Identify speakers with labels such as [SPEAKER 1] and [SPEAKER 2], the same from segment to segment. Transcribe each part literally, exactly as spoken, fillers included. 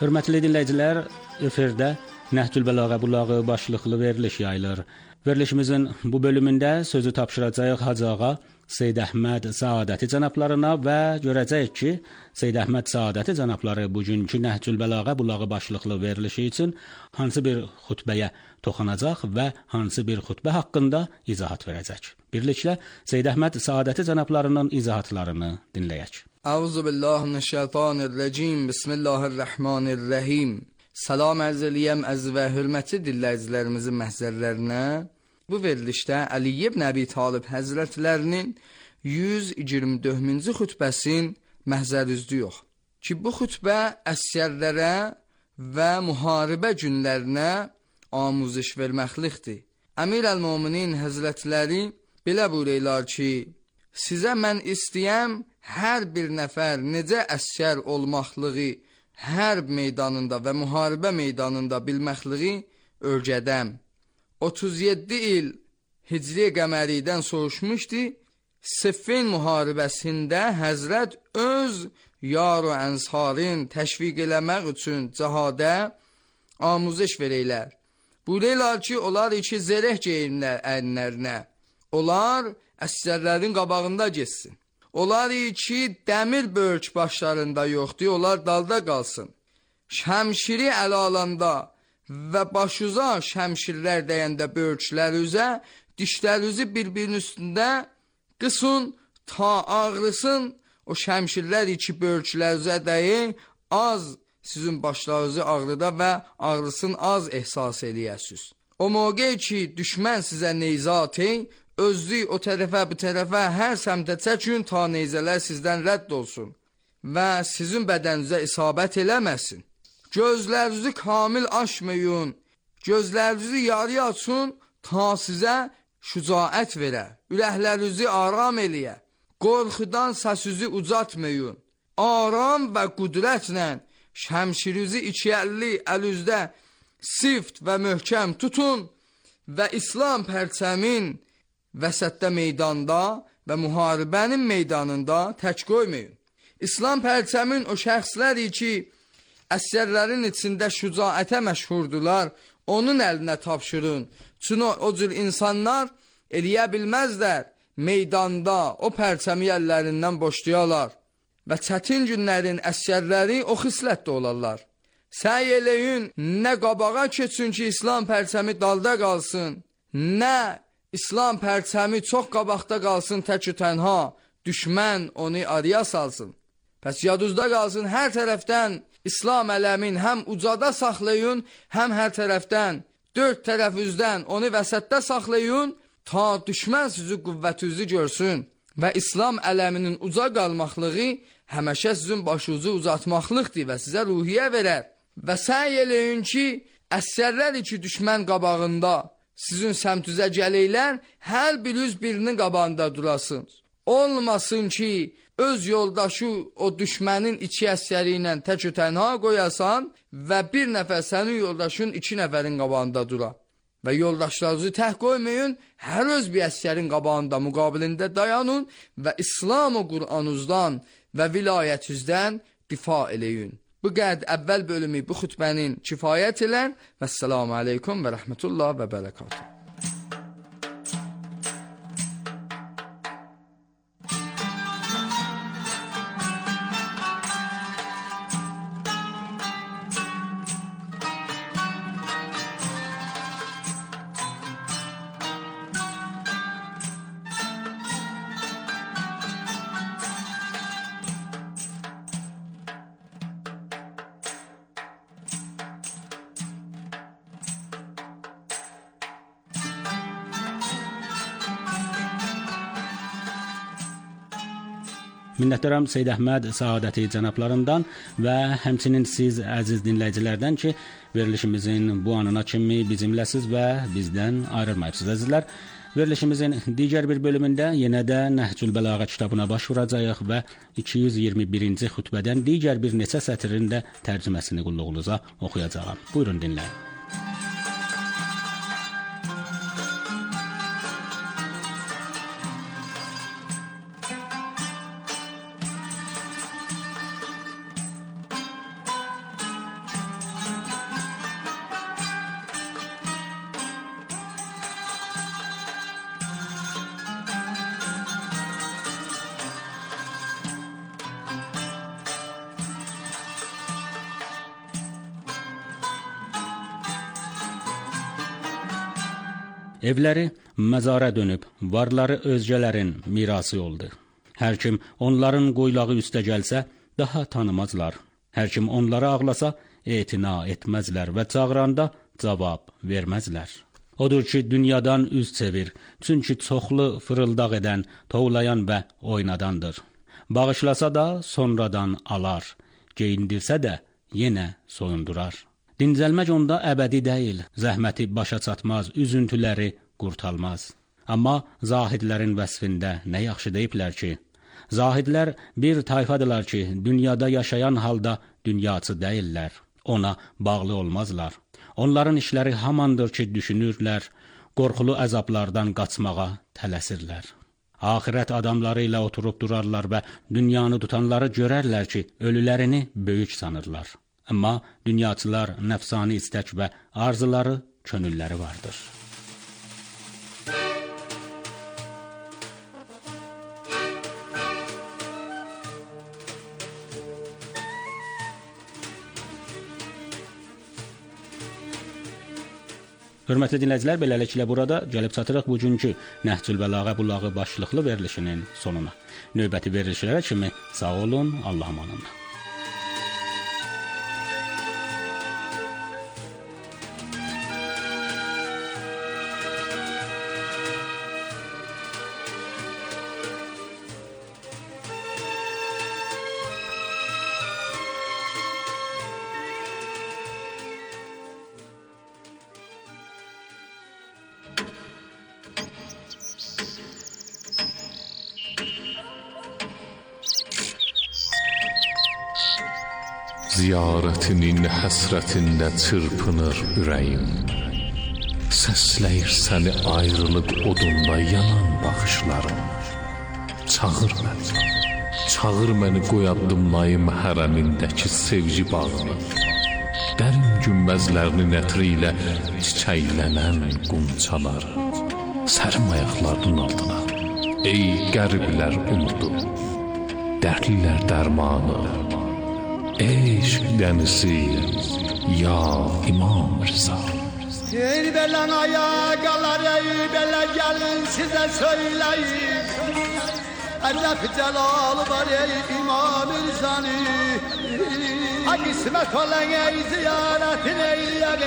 [SPEAKER 1] Hörmətli dinləyicilər, efirdə Nəhcül Bəlağa Bulağı başlıqlı veriliş yayılır. Verilişimizin bu bölümündə sözü tapşıracağıq Hacı Ağa Seyyid Əhməd Səadəti cənablarına və görəcəyik ki, Seyyid Əhməd Səadəti cənabları bugünkü Nəhcül Bəlağa Bulağı başlıqlı verilişi üçün hansı bir xutbəyə toxunacaq və hansı bir xutbə haqqında izahat verəcək. Birliklə Seyyid Əhməd Səadəti cənablarının izahatlarını dinləyək.
[SPEAKER 2] Əuzu billahi mineşşeytanirracim. Bismillahirrahmanirrahim. Salam ərz eləyəm əziz və hörmətli dinləyicilərimizin məhzərlərinə. Bu verilişdə Əli ibn Əbi Talib həzrətlərinin yüz iyirmi dördüncü xutbəsin məhzərüzdüyük ki, bu xutbə əsgərlərə və müharibə günlərinə amuzış verməklikdir. Əmir əl-Müminin həzrətləri belə buyururlar ki, sizə mən istəyəm hər bir nəfər necə əsgər olmaqlığı hərb meydanında və müharibə meydanında bilməkliği öyrədəm. otuz yeddi il Hicri qəməridən soğuşmuşdu. Siffin müharibəsində Həzrət öz yar və ənsarın təşviq eləmək üçün cəhadə amuzış verəylər. Buyururlar ki, onlar iki zərək geyinlər əyinlərinə. Onlar əsgərlərin qabağında geçsin. Onlar iki dəmir bölç başlarında yoxdur, onlar dalda qalsın. Şəmşiri ələ alanda və başuza şəmşirlər dəyəndə bölçlər üzə, dişlərinizi bir-birinin üstündə qısın, ta ağrısın. O şəmşirlər iki bölçlər üzə dəyin, az sizin başlarınızı ağrıda və ağrısın az ehsas eləyəsiniz. O mövqe ki, düşmən sizə neyzatın, özlü o tərəfə, bu tərəfə, hər səmtə çəkin, ta neyzələr sizdən rədd olsun və sizin bədəninizə isabət eləməsin. Gözlərinizi kamil açmayın, gözlərinizi yarıya açın, ta sizə şücaət verə, ürəklərinizi aram eləyə, qorxudan səsizi ucatmayın, aram və qüdrətlə şəmşirinizi iki əlli əlinizdə sift və möhkəm tutun və İslam pərçəmin vəsətdə meydanda və müharibənin meydanında tək qoymayın. İslam pərçəmin o şəxsləri ki, əsgərlərin içində şücaətə məşhurdular, onun əlinə tapşırın. Çünki o cür insanlar eləyə bilməzlər, meydanda o pərçəmi əllərindən boşlayarlar və çətin günlərin əsgərləri o xislətdə olarlar. Səy eləyin, nə qabağa keçsin ki, İslam pərçəmi dalda qalsın, nə İslam pərçəmi çox qabaqda qalsın tək-ü tənha, düşmən onu araya salsın. Pəs yadınızda qalsın, hər tərəfdən İslam ələmin həm ucada saxlayın, həm hər tərəfdən, dörd tərəfinizdən onu vəsətdə saxlayın, ta düşmən sizi qüvvətinizi görsün və İslam ələminin uca qalmaqlığı həməşə sizin başınızı uzatmaqlıqdır və sizə ruhiyyə verər. Və səy eləyin ki, əsgərlər ki, düşmən qabağında sizin səmtüzə gələklər, hər biriniz birinin qabağında durasınız. Olmasın ki, öz yoldaşı o düşmənin iki əsgəri ilə tək-ü tənha qoyasan və bir nəfər sənin yoldaşın iki nəfərin qabağında dura. Və yoldaşlarınızı tək qoymayın, hər öz bir əsgərin qabağında, müqabilində dayanın və İslam-ı Qur'anınızdan və vilayətinizdən difa eləyin. Bu qəd əvvəl bölümü bu xütbənin kifayət elən və səlamu aleykum və rəhmətullah və bərəkatuhu.
[SPEAKER 1] Minnətdaram Seyyid Əhməd Səadəti cənablarından və həmçinin siz əziz dinləyicilərdən ki, verilişimizin bu anına kimi bizimləsiz və bizdən ayrılmayıbsınız əzizlər. Verilişimizin digər bir bölümündə yenə də Nəhcül Bəlağa kitabına baş vuracağıq və iki yüz iyirmi birinci xütbədən digər bir neçə sətrin də tərcüməsini qulluğunuza oxuyacağam. Buyurun dinləyin. Evləri məzara dönüb, varları özgələrin mirası oldu. Hər kim onların qoylağı üstə gəlsə, daha tanımazlar. Hər kim onları ağlasa, etina etməzlər və çağıranda cavab verməzlər. Odur ki, dünyadan üz çevir, çünki çoxlu fırıldaq edən, tovlayan və oynadandır. Bağışlasa da sonradan alar, geyindirsə də yenə soyundurar. Dincəlmək onda əbədi deyil, zəhməti başa çatmaz, üzüntüləri qurtalmaz. Amma zahidlərin vəsfində nə yaxşı deyiblər ki, zahidlər bir tayfadılar ki, dünyada yaşayan halda dünyaçı deyirlər, ona bağlı olmazlar. Onların işləri hamandır ki, düşünürlər, qorxulu əzablardan qaçmağa tələsirlər. Axirət adamları ilə oturub durarlar və dünyanı tutanları görərlər ki, ölülərini böyük sanırlar. Amma dünyaçılar nəfsani istək və arzuları, könülləri vardır. Hörmətli dinləyicilər, beləliklə burada gəlib çatırıq bugünkü Nəhcül Bəlağə Bulağı başlıqlı verilişinin sonuna. Növbəti verilişlərə kimi sağ olun, Allah'a emanet.
[SPEAKER 3] Ziyarətinin həsrətində çırpınır ürəyim. Səsləyir səni ayrılıq odunda yanan baxışlarım. Çağır məni, çağır məni qoyadımlayım hərəmindəki sevgi bağını. Dərin günbəzlərinin ətri ilə çiçəklənən qunçalar. Sərim ayaqlarının altına, ey qəriblər umudu, dərdlilər dərmanı. Eşq dənisi, ya İmam Rıza.
[SPEAKER 4] Ey belən ayaqalar, ey belə gəlin sizə söyləyim. Əcəb cəlalı var ey İmam Rızanı. Ha qismət olan ey ziyarətin eyləyək.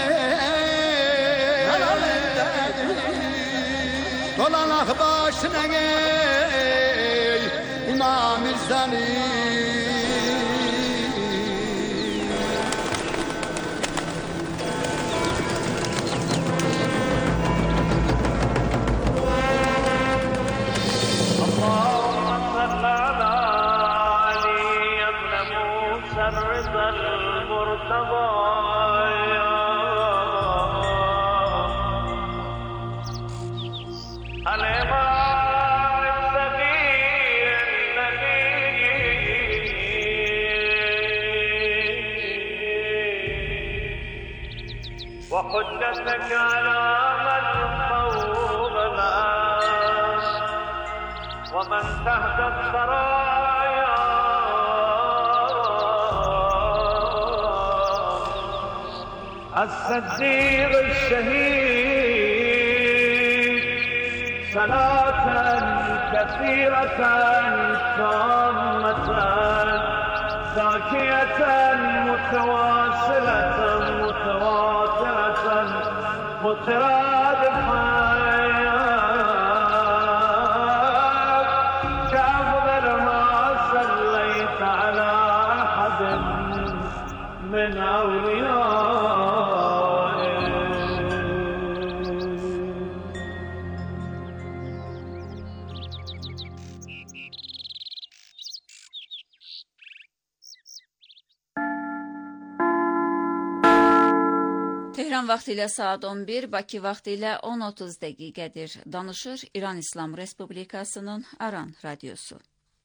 [SPEAKER 4] Dolanaq başına ey İmam Rızanı.
[SPEAKER 5] وحجتك على من فوق الأرض ومن تحت الثرايا الصديق الشهيد صلاة كثيرة تامة زاكية متواصلة متواترة مترادفة كأفضل ما صليت على أحد من أوليائه.
[SPEAKER 6] Tehran vaxtı ilə saat on bir, Bakı vaxtı ilə on otuz dəqiqədir. Danışır İran İslam Respublikasının Aran Radyosu.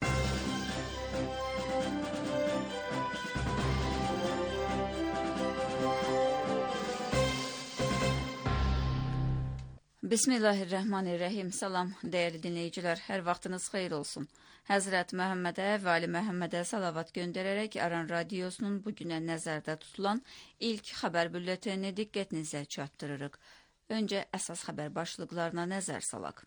[SPEAKER 6] Bismillahirrahmanirrahim. Salam dəyərli dinləyicilər, hər vaxtınız xeyir olsun. Həzrət Məhəmmədə və Ali Məhəmmədə salavat göndərərək Aran Radiosunun bugünə nəzərdə tutulan ilk xəbər bülletenini diqqətinizə çatdırırıq. öncə əsas xəbər başlıqlarına nəzər salaq.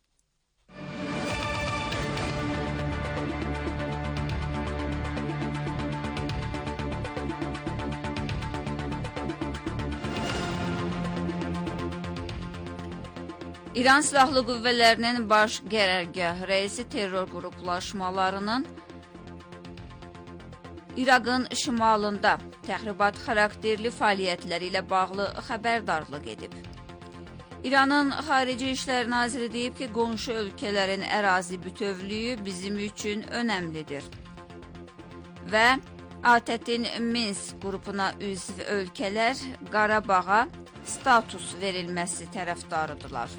[SPEAKER 6] İran Silahlı Qüvvələrinin baş qərargah rəisi terror qruplaşmalarının İraqın şimalında təxribat xarakterli fəaliyyətləri ilə bağlı xəbərdarlıq edib. İranın Xarici İşlər Naziri deyib ki, qonşu ölkələrin ərazi bütövlüyü bizim üçün önəmlidir. Və ATƏT-in Minsk qrupuna üzv ölkələr Qarabağa status verilməsi tərəfdarıdırlar.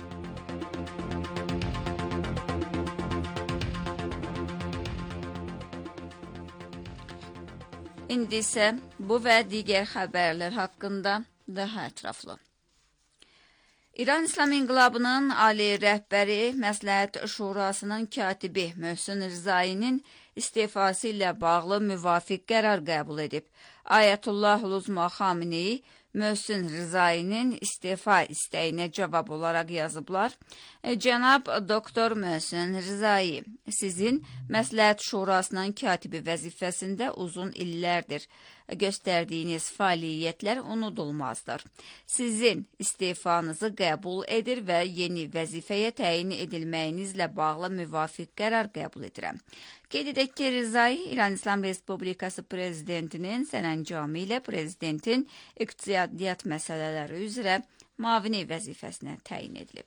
[SPEAKER 6] İndi isə bu və digər xəbərlər haqqında daha ətraflı. İran İslam İnqilabının Ali rəhbəri Məsləhət Şurasının katibi Möhsen Rizayinin istefası ilə bağlı müvafiq qərar qəbul edib. Ayətullah Uluzma Xameneyi Möhsen Rizayinin istefa istəyinə cavab olaraq yazıblar. Cənab Doktor Möhsen Rizayi, sizin Məsləhət Şurasının katibi vəzifəsində uzun illərdir göstərdiyiniz fəaliyyətlər unudulmazdır. Sizin istefanızı qəbul edir və yeni vəzifəyə təyin edilməyinizlə bağlı müvafiq qərar qəbul edirəm. Qeyd edək ki, Rizayi İran İslam Respublikası Prezidentinin sərəncamı ilə Prezidentin iqtisadiyyat məsələləri üzrə müavini vəzifəsinə təyin edilib.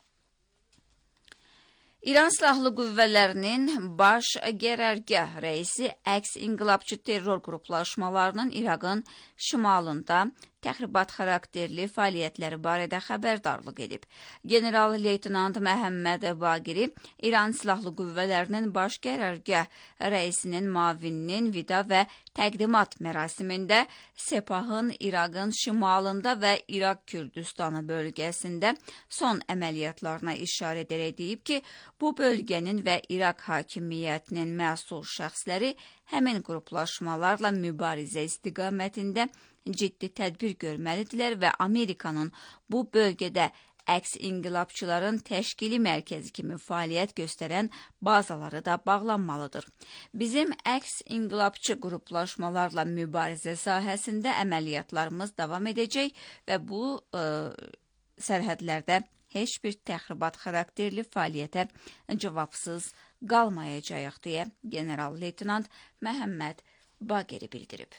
[SPEAKER 6] İran Silahlı Qüvvələrinin baş qərargah rəisi əks inqilabçı terror qruplaşmalarının İraqın şimalında təxribat xarakterli fəaliyyətləri barədə xəbərdarlıq edib. General-leytenant Məhəmməd Baqiri İran Silahlı Qüvvələrinin baş qərargah rəisinin müavininin vida və təqdimat mərasimində Sepahın İraqın şimalında və İraq Kürdistanı bölgəsində son əməliyyatlarına işarə edərək deyib ki, bu bölgənin və İraq hakimiyyətinin məsul şəxsləri həmin qruplaşmalarla mübarizə istiqamətində ciddi tədbir görməlidirlər və Amerikanın bu bölgədə əks inqilabçıların təşkili mərkəzi kimi fəaliyyət göstərən bazaları da bağlanmalıdır. Bizim əks inqilabçı qruplaşmalarla mübarizə sahəsində əməliyyatlarımız davam edəcək və bu ə, sərhədlərdə heç bir təxribat xarakterli fəaliyyətə cavabsız qalmayacaq deyə general-leytenant Məhəmməd Baqiri bildirib.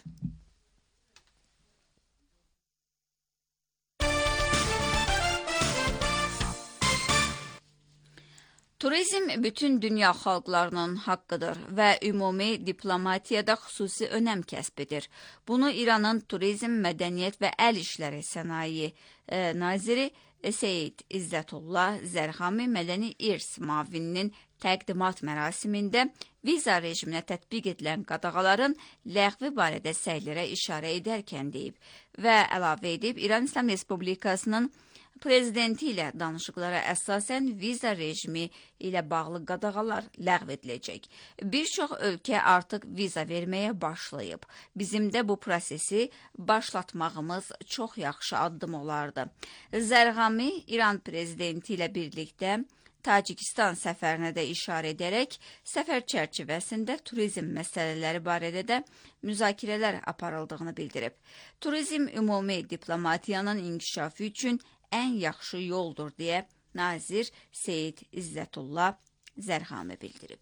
[SPEAKER 6] Turizm bütün dünya xalqlarının haqqıdır və ümumi diplomatiyada xüsusi önəm kəsb edir. Bunu İranın Turizm, Mədəniyyət və Əl İşləri Sənaye e, Naziri Seyid İzzətullah Zərhami Mədəni İrs müavininin təqdimat mərasimində viza rejiminə tətbiq edilən qadağaların ləğvi barədə səylərə işarə edərkən deyib və əlavə edib İran İslam Respublikasının Prezidenti ilə danışıqlara əsasən viza rejimi ilə bağlı qadağalar ləğv ediləcək. Bir çox ölkə artıq viza verməyə başlayıb. Bizim də bu prosesi başlatmağımız çox yaxşı addım olardı. Zərhami İran prezidenti ilə birlikdə Tacikistan səfərinə də işarə edərək, səfər çərçivəsində turizm məsələləri barədə də müzakirələr aparıldığını bildirib. Turizm ümumi diplomatiyanın inkişafı üçün ən yaxşı yoldur deyə nazir Seyid İzzətullah Zərhami bildirib.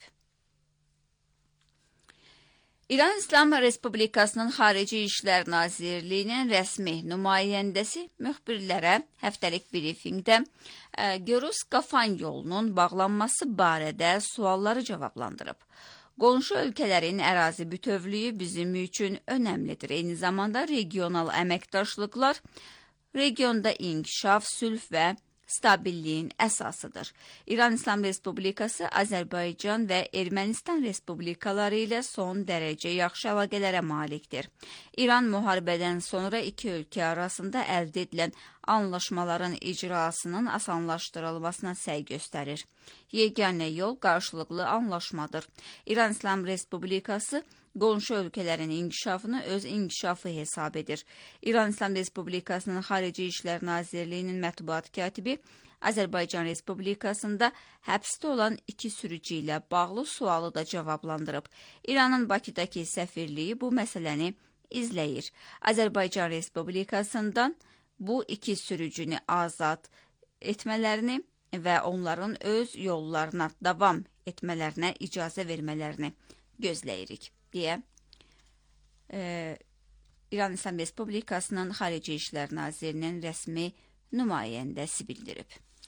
[SPEAKER 6] İran İslam Respublikasının Xarici İşlər Nazirliyinin rəsmi nümayəndəsi müxbirlərə həftəlik briefingdə Görüs Qafan yolunun bağlanması barədə sualları cavablandırıb. Qonşu ölkələrin ərazi bütövlüyü bizim üçün önəmlidir. Eyni zamanda regional əməkdaşlıqlar regionda inkişaf, sülh və stabilliyin əsasıdır. İran İslam Respublikası, Azərbaycan və Ermənistan Respublikaları ilə son dərəcə yaxşı əlaqələrə malikdir. İran müharibədən sonra iki ölkə arasında əldə edilən anlaşmaların icrasının asanlaşdırılmasına səy göstərir. Yeganə yol qarşılıqlı anlaşmadır. İran İslam Respublikası qonşu ölkələrin inkişafını öz inkişafı hesab edir. İran İslam Respublikasının Xarici İşlər Nazirliyinin mətbuat katibi Azərbaycan Respublikasında həbsdə olan iki sürücü ilə bağlı sualı da cavablandırıb. İranın Bakıdakı səfirliyi bu məsələni izləyir. Azərbaycan Respublikasından bu iki sürücünü azad etmələrini və onların öz yollarına davam etmələrinə icazə vermələrini gözləyirik, deyə e, İran İslam Respublikasının Xarici İşlər Nazirinin rəsmi nümayəndəsi bildirib.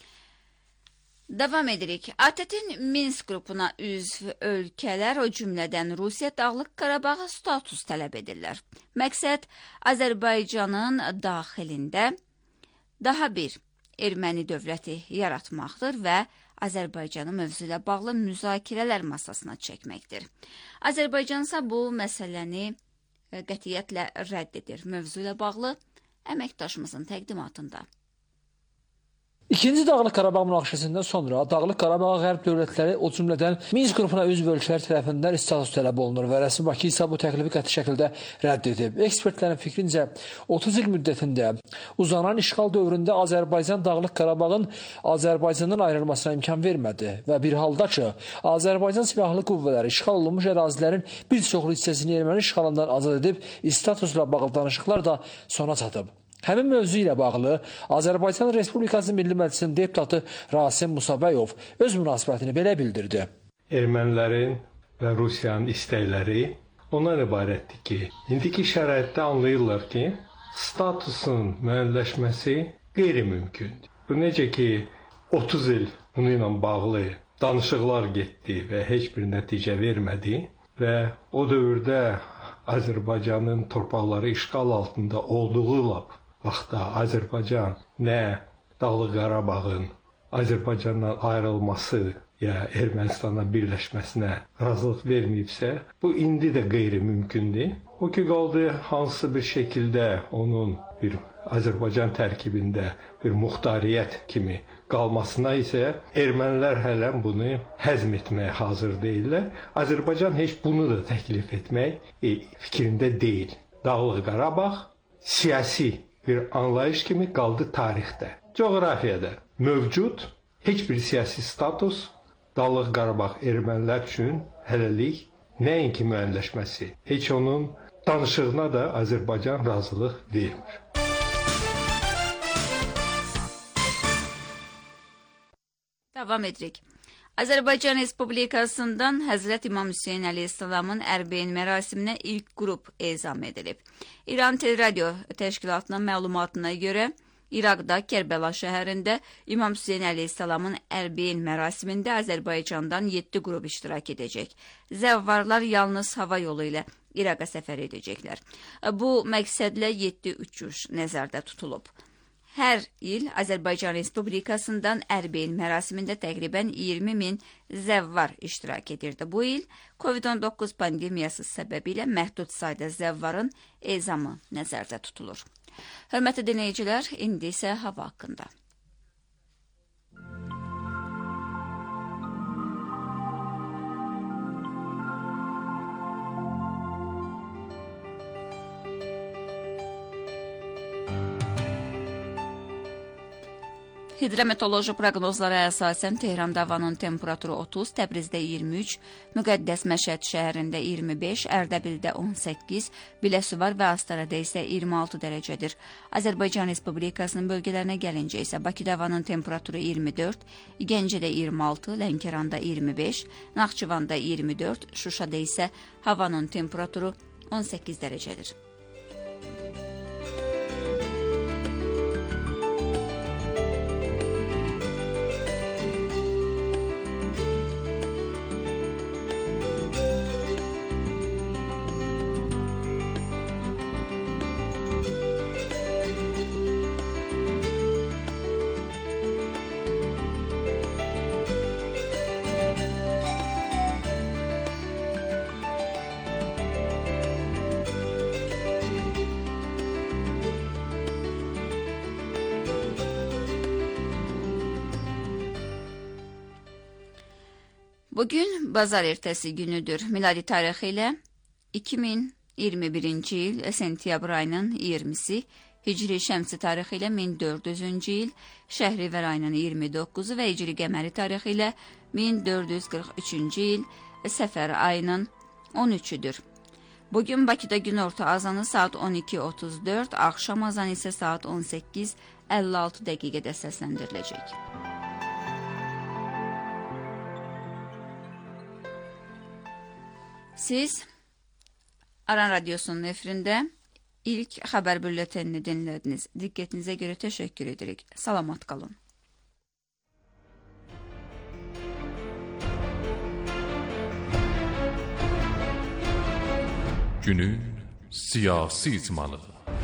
[SPEAKER 6] Davam edirik. A T T-in Minsk qrupuna üzv ölkələr, o cümlədən Rusiya Dağlıq Qarabağa status tələb edirlər. Məqsəd Azərbaycanın daxilində daha bir erməni dövləti yaratmaqdır və Azərbaycanı mövzu ilə bağlı müzakirələr masasına çəkməkdir. Azərbaycan isə bu məsələni qətiyyətlə rədd edir. Mövzu ilə bağlı əməkdaşımızın təqdimatında.
[SPEAKER 7] İkinci Dağlıq Qarabağ münaqişəsindən sonra Dağlıq Qarabağa Qərb dövlətləri, o cümlədən Minsk qrupuna üzv ölkələr tərəfindən status tələb olunur və rəsmi Bakı isə bu təklifi qəti şəkildə rədd edib. Ekspertlərin fikrincə otuz il müddətində uzanan işğal dövründə Azərbaycan Dağlıq Qarabağın Azərbaycandan ayrılmasına imkan vermədi və bir halda ki, Azərbaycan silahlı qüvvələri işğal olunmuş ərazilərin bir çoxlu hissəsini erməni işğalından azad edib, statusla bağlı danışıqlar da sona çatıb. Həmin mövzu ilə bağlı Azərbaycan Respublikası Milli Məclisinin deputatı Rasim Musabəyov öz münasibətini belə bildirdi.
[SPEAKER 8] Ermənilərin və Rusiyanın istəkləri ondan ibarətdir ki, indiki şəraitdə anlayırlar ki, statusun müəyyənləşməsi qeyri-mümkündür. Bu necə ki, otuz il bunu ilə bağlı danışıqlar getdi və heç bir nəticə vermədi və o dövrdə Azərbaycanın torpaqları işğal altında olduğu lap vaxtda Azərbaycan nə Dağlıq Qarabağın Azərbaycandan ayrılması ya Ermənistanla birləşməsinə razılıq verməyibsə, bu indi də qeyri-mümkündür. O ki qaldı hansı bir şəkildə onun bir Azərbaycan tərkibində bir muxtariyyət kimi qalmasına isə ermənilər hələ bunu həzm etməyə hazır deyirlər. Azərbaycan heç bunu da təklif etmək e, fikrində deyil. Dağlıq Qarabağ siyasi bir anlayış kimi qaldı tarixdə. Coğrafiyada mövcud heç bir siyasi status Dağlıq Qarabağ ermənilər üçün hələlik nəinki müəyyənləşməsi, heç onun danışığına da Azərbaycan razılıq vermir.
[SPEAKER 6] Davam edirik. Azərbaycan Respublikasından Həzrət İmam Hüseyin əleyhissalamın ərbeyn mərasiminə ilk qrup ezam edilib. İran Teleradio Təşkilatının məlumatına görə, İraqda Kərbəla şəhərində İmam Hüseyin əleyhissalamın ərbeyn mərasimində Azərbaycandan yeddi qrup iştirak edəcək. Zəvvarlar yalnız hava yolu ilə İraqa səfər edəcəklər. Bu məqsədlə yeddi uçuş nəzərdə tutulub. Hər il Azərbaycan Respublikasından ərbeyn mərasimində təqribən iyirmi min zəvvar iştirak edirdi. Bu il Covid on doqquz pandemiyası səbəbilə məhdud sayda zəvvarın ezamı nəzərdə tutulur. Hörmətli dinləyicilər, indi isə hava haqqında. Hidrometeoroloji proqnozlara əsasən Tehran'da havanın temperaturu otuz, Təbrizdə iyirmi üç, Müqəddəs Məşəd şəhərində iyirmi beş, Ərdəbildə on səkkiz, Biləsuvar və Astarada isə iyirmi altı dərəcədir. Azərbaycan Respublikasının bölgələrinə gəlincə isə Bakıda havanın temperaturu iyirmi dörd, Gəncədə iyirmi altı, Lənkəranda iyirmi beş, Naxçıvanda iyirmi dörd, Şuşada isə havanın temperaturu on səkkiz dərəcədir. Bugün bazar ertəsi günüdür. Miladi tarixi ilə iki min iyirmi birinci il sentyabr ayının iyirmisi, Hicri şəmsi tarixi ilə min dörd yüzüncü il, Şəhrivər ayının iyirmi doqquzu və Hicri qəməri tarixi ilə min dörd yüz qırx üçüncü il, Səfər ayının on üçüdür. Bugün Bakıda günorta azanı saat on iki otuz dörd, axşam azanı isə saat on səkkiz əlli altı dəqiqədə səsləndiriləcək. Siz Aran Radyosu'nun efirində ilk xəbər bülletenini dinlədiniz. Diqqətinizə görə təşəkkür edirik. Salamat qalın.
[SPEAKER 3] Günün siyasi icmalı.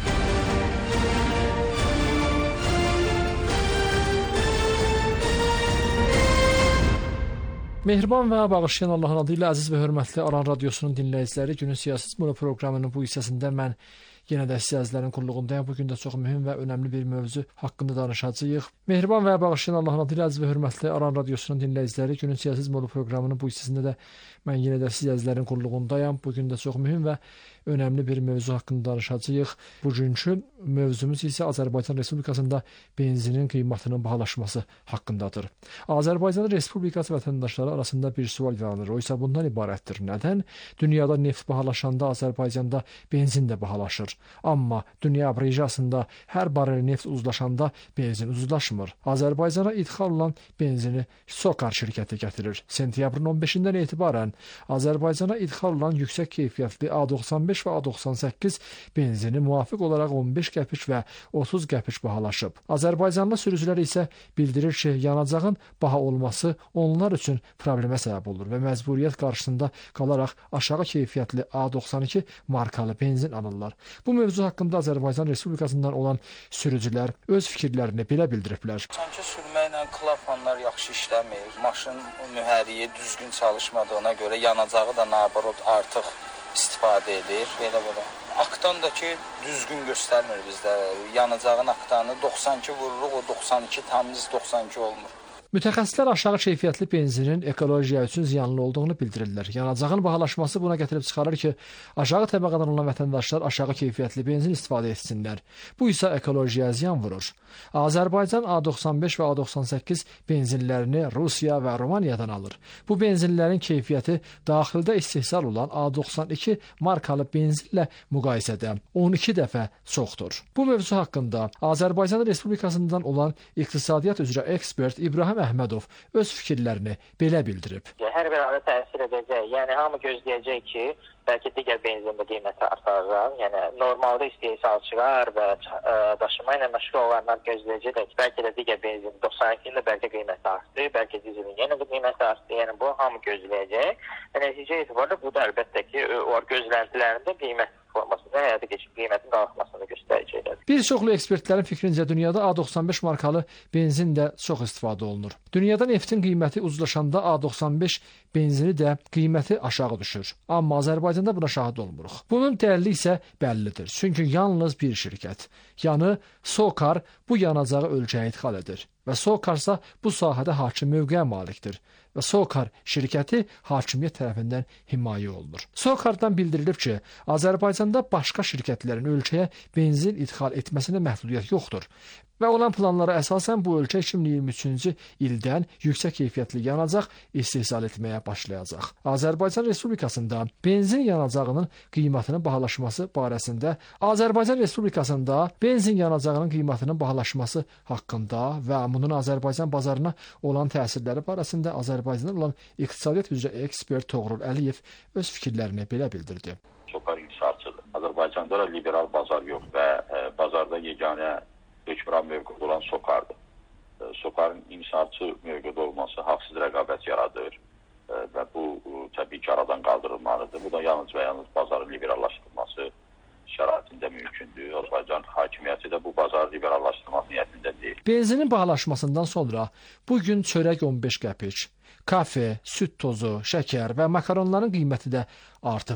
[SPEAKER 7] Mehriban və bağışlayan Allahın adı ilə əziz və hörmətli Aran Radyosu'nun dinləyiciləri, günün siyasi icmalı proqramının bu hissəsində mən yenə də sizlərin qulluğundayım. Bugün də çox mühüm və önəmli bir mövzu haqqında danışacağıq. Mehriban və bağışlayan Allahın adı ilə əziz və hörmətli Aran Radyosu'nun dinləyiciləri, günün siyasi icmalı proqramının bu hissəsində də mən yenə də sizlərin qulluğundayım. Bugün də çox mühüm və önəmli bir mövzu haqqında danışacağıq. Bugünkü mövzumuz isə Azərbaycan Respublikasında benzinin qiymatının bahalaşması haqqındadır. Azərbaycan Respublikası vətəndaşları arasında bir sual yaranır. O isə bundan ibarətdir. Nədən dünyada neft bahalaşanda Azərbaycanda benzin də bahalaşır? Amma dünya abrejasında hər barel neft uzlaşanda benzin uzlaşmır. Azərbaycana idxal olan benzini Sokar şirkəti gətirir. Sentyabrın on beşindən etibarən Azərbaycana idxal olan yüksək keyfiyyətli A doxsan beş və A doxsan səkkiz benzini müvafiq olaraq on beş qəpik və otuz qəpik bahalaşıb. Azərbaycanlı sürücülər isə bildirir ki, yanacağın baha olması onlar üçün problemə səbəb olur və məcburiyyət qarşısında qalaraq aşağı keyfiyyətli A doxsan iki markalı benzin alırlar. Bu mövzu haqqında Azərbaycan Respublikasından olan sürücülər öz fikirlərini belə bildiriblər.
[SPEAKER 9] Sanki sürməklə klapanlar yaxşı işləmir, maşın mühərriyi düzgün çalışmadığına görə yanacağı da nabarod artıq istifadə edir. Belə belə. Aktan da ki düzgün göstərmir bizdə. Yanacağın aktanı doxsan iki vururuq, o doxsan iki tamiz doxsan iki olmur.
[SPEAKER 7] Mütəxəssislər aşağı keyfiyyətli benzinin ekologiya üçün ziyanlı olduğunu bildirirlər. Yanacağın bahalaşması buna gətirib çıxarır ki, aşağı təbəqədən olan vətəndaşlar aşağı keyfiyyətli benzin istifadə etsinlər. Bu isə ekologiyaya ziyan vurur. Azərbaycan A doxsan beş və A doxsan səkkiz benzinlərini Rusiya və Rumaniyadan alır. Bu benzinlərin keyfiyyəti daxildə istehsal olan A doxsan iki markalı benzinlə müqayisədə on iki dəfə çoxdur. Bu mövzu haqqında Azərbaycan Respublikasından olan iqtisadiyyat üzrə ekspert İbrahim Əhmədov öz fikirlərini belə bildirib.
[SPEAKER 10] Hər bir halda təsir edəcək. Yəni hamı gözləyəcək ki, bəlkə digər benzinin qiyməti artar. Yəni normalda istehsalçılar və daşıma ilə məşğul olanlar gözləyəcək ki, bəlkə də digər benzin doxsan ikinin də bəlkə qiyməti artdı, bəlkə dizelin yenə də qiyməti artdı. Yəni bu hamı gözləyəcək. Və nəticə etibarıyla bu da əlbəttə ki, o gözləntilərində qiymət formasında həyata keçib qiymətin qalxmasını göstərəcəklər.
[SPEAKER 7] Bir çoxlu ekspertlərin fikrincə dünyada A doxsan beş markalı benzin də çox istifadə olunur. Dünyada neftin qiyməti uzlaşanda A doxsan beş benzini də qiyməti aşağı düşür. Amma Azərbaycanda buna şahid olmuruq. Bunun dəlili isə bəllidir. Çünki yalnız bir şirkət, yəni Sokar bu yanacağı ölkəyə idxal edir və Sokarsa bu sahədə hakim mövqeyə malikdir və Sokar şirkəti hakimiyyət tərəfindən himayə olunur. Sokardan bildirilib ki, Azərbaycanda başqa şirkətlərin ölkəyə benzin idxal etməsinə məhdudiyyət yoxdur və olan planlara əsasən bu ölkə iki min iyirmi üçüncü ildən yüksək keyfiyyətli yanacaq istehsal etməyə başlayacaq. Azərbaycan Respublikasında benzin yanacağının qiymətinin bahalaşması barəsində Azərbaycan Respublikasında benzin yanacağının qiymətinin bahalaşması haqqında və bunun Azərbaycan bazarına olan təsirləri barəsində Azərbaycandan olan iqtisadiyyat üzrə ekspert Toğrul Əliyev öz fikirlərini belə bildirdi.
[SPEAKER 11] Sokar inşaatçıdır. Azərbaycanda da liberal bazar yox və e, bazarda yeganə hökmran mövqedə olan Sokardır. E, Sokarın inşaatçı mövqedə olması haqsız rəqabət yaradır e, və bu e, təbii ki, aradan qaldırılmalıdır. Bu da yalnız və yalnız bazarın liberallaşdırılması şəraitində mümkündür. Azərbaycan hakimiyyəti də bu bazarı liberallaşdırmaq niyyətində deyil.
[SPEAKER 7] Benzinin bahalaşmasından sonra bugün çörək on beş qəpik, kafe, süd tozu, şəkər və makaronların qiyməti də artıbdır.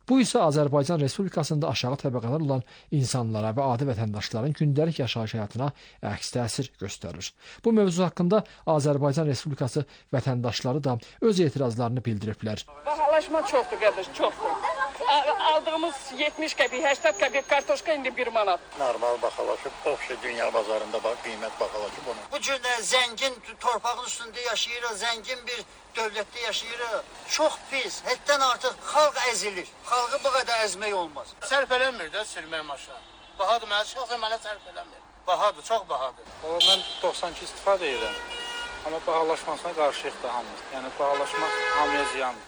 [SPEAKER 7] Bu isə Azərbaycan Respublikasında aşağı təbəqələr olan insanlara və adi vətəndaşların gündəlik yaşayış həyatına əks təsir göstərir. Bu mövzu haqqında Azərbaycan Respublikası vətəndaşları da öz etirazlarını bildiriblər.
[SPEAKER 12] Bahalaşma çoxdur qardaş, çoxdur. Aldığımız yetmiş qəpik, səksən qəpik kartoşka indi bir manat.
[SPEAKER 13] Normal bahalaşıb, oxşa dünya bazarında bax, qiymət bahalaşıb onun. Bu gün zəngin torpağın üstündə yaşayırıq, zəngin bir dövlətdə yaşayırıq. Çox pis, həddən artıq xalq əzilir. Xalqı bu qədər əzmək olmaz.
[SPEAKER 14] Sərf eləmir də sürmək maşına. Bahadır, mənə çıxılsa mənə sərf eləmir. Bahadır, çox bahadır.
[SPEAKER 15] O, mən doxsan iki istifadə edirəm. Amma bahalaşmasına qarşıyıq da hamımız. Yəni, bahalaşmaq hamıya ziyandır.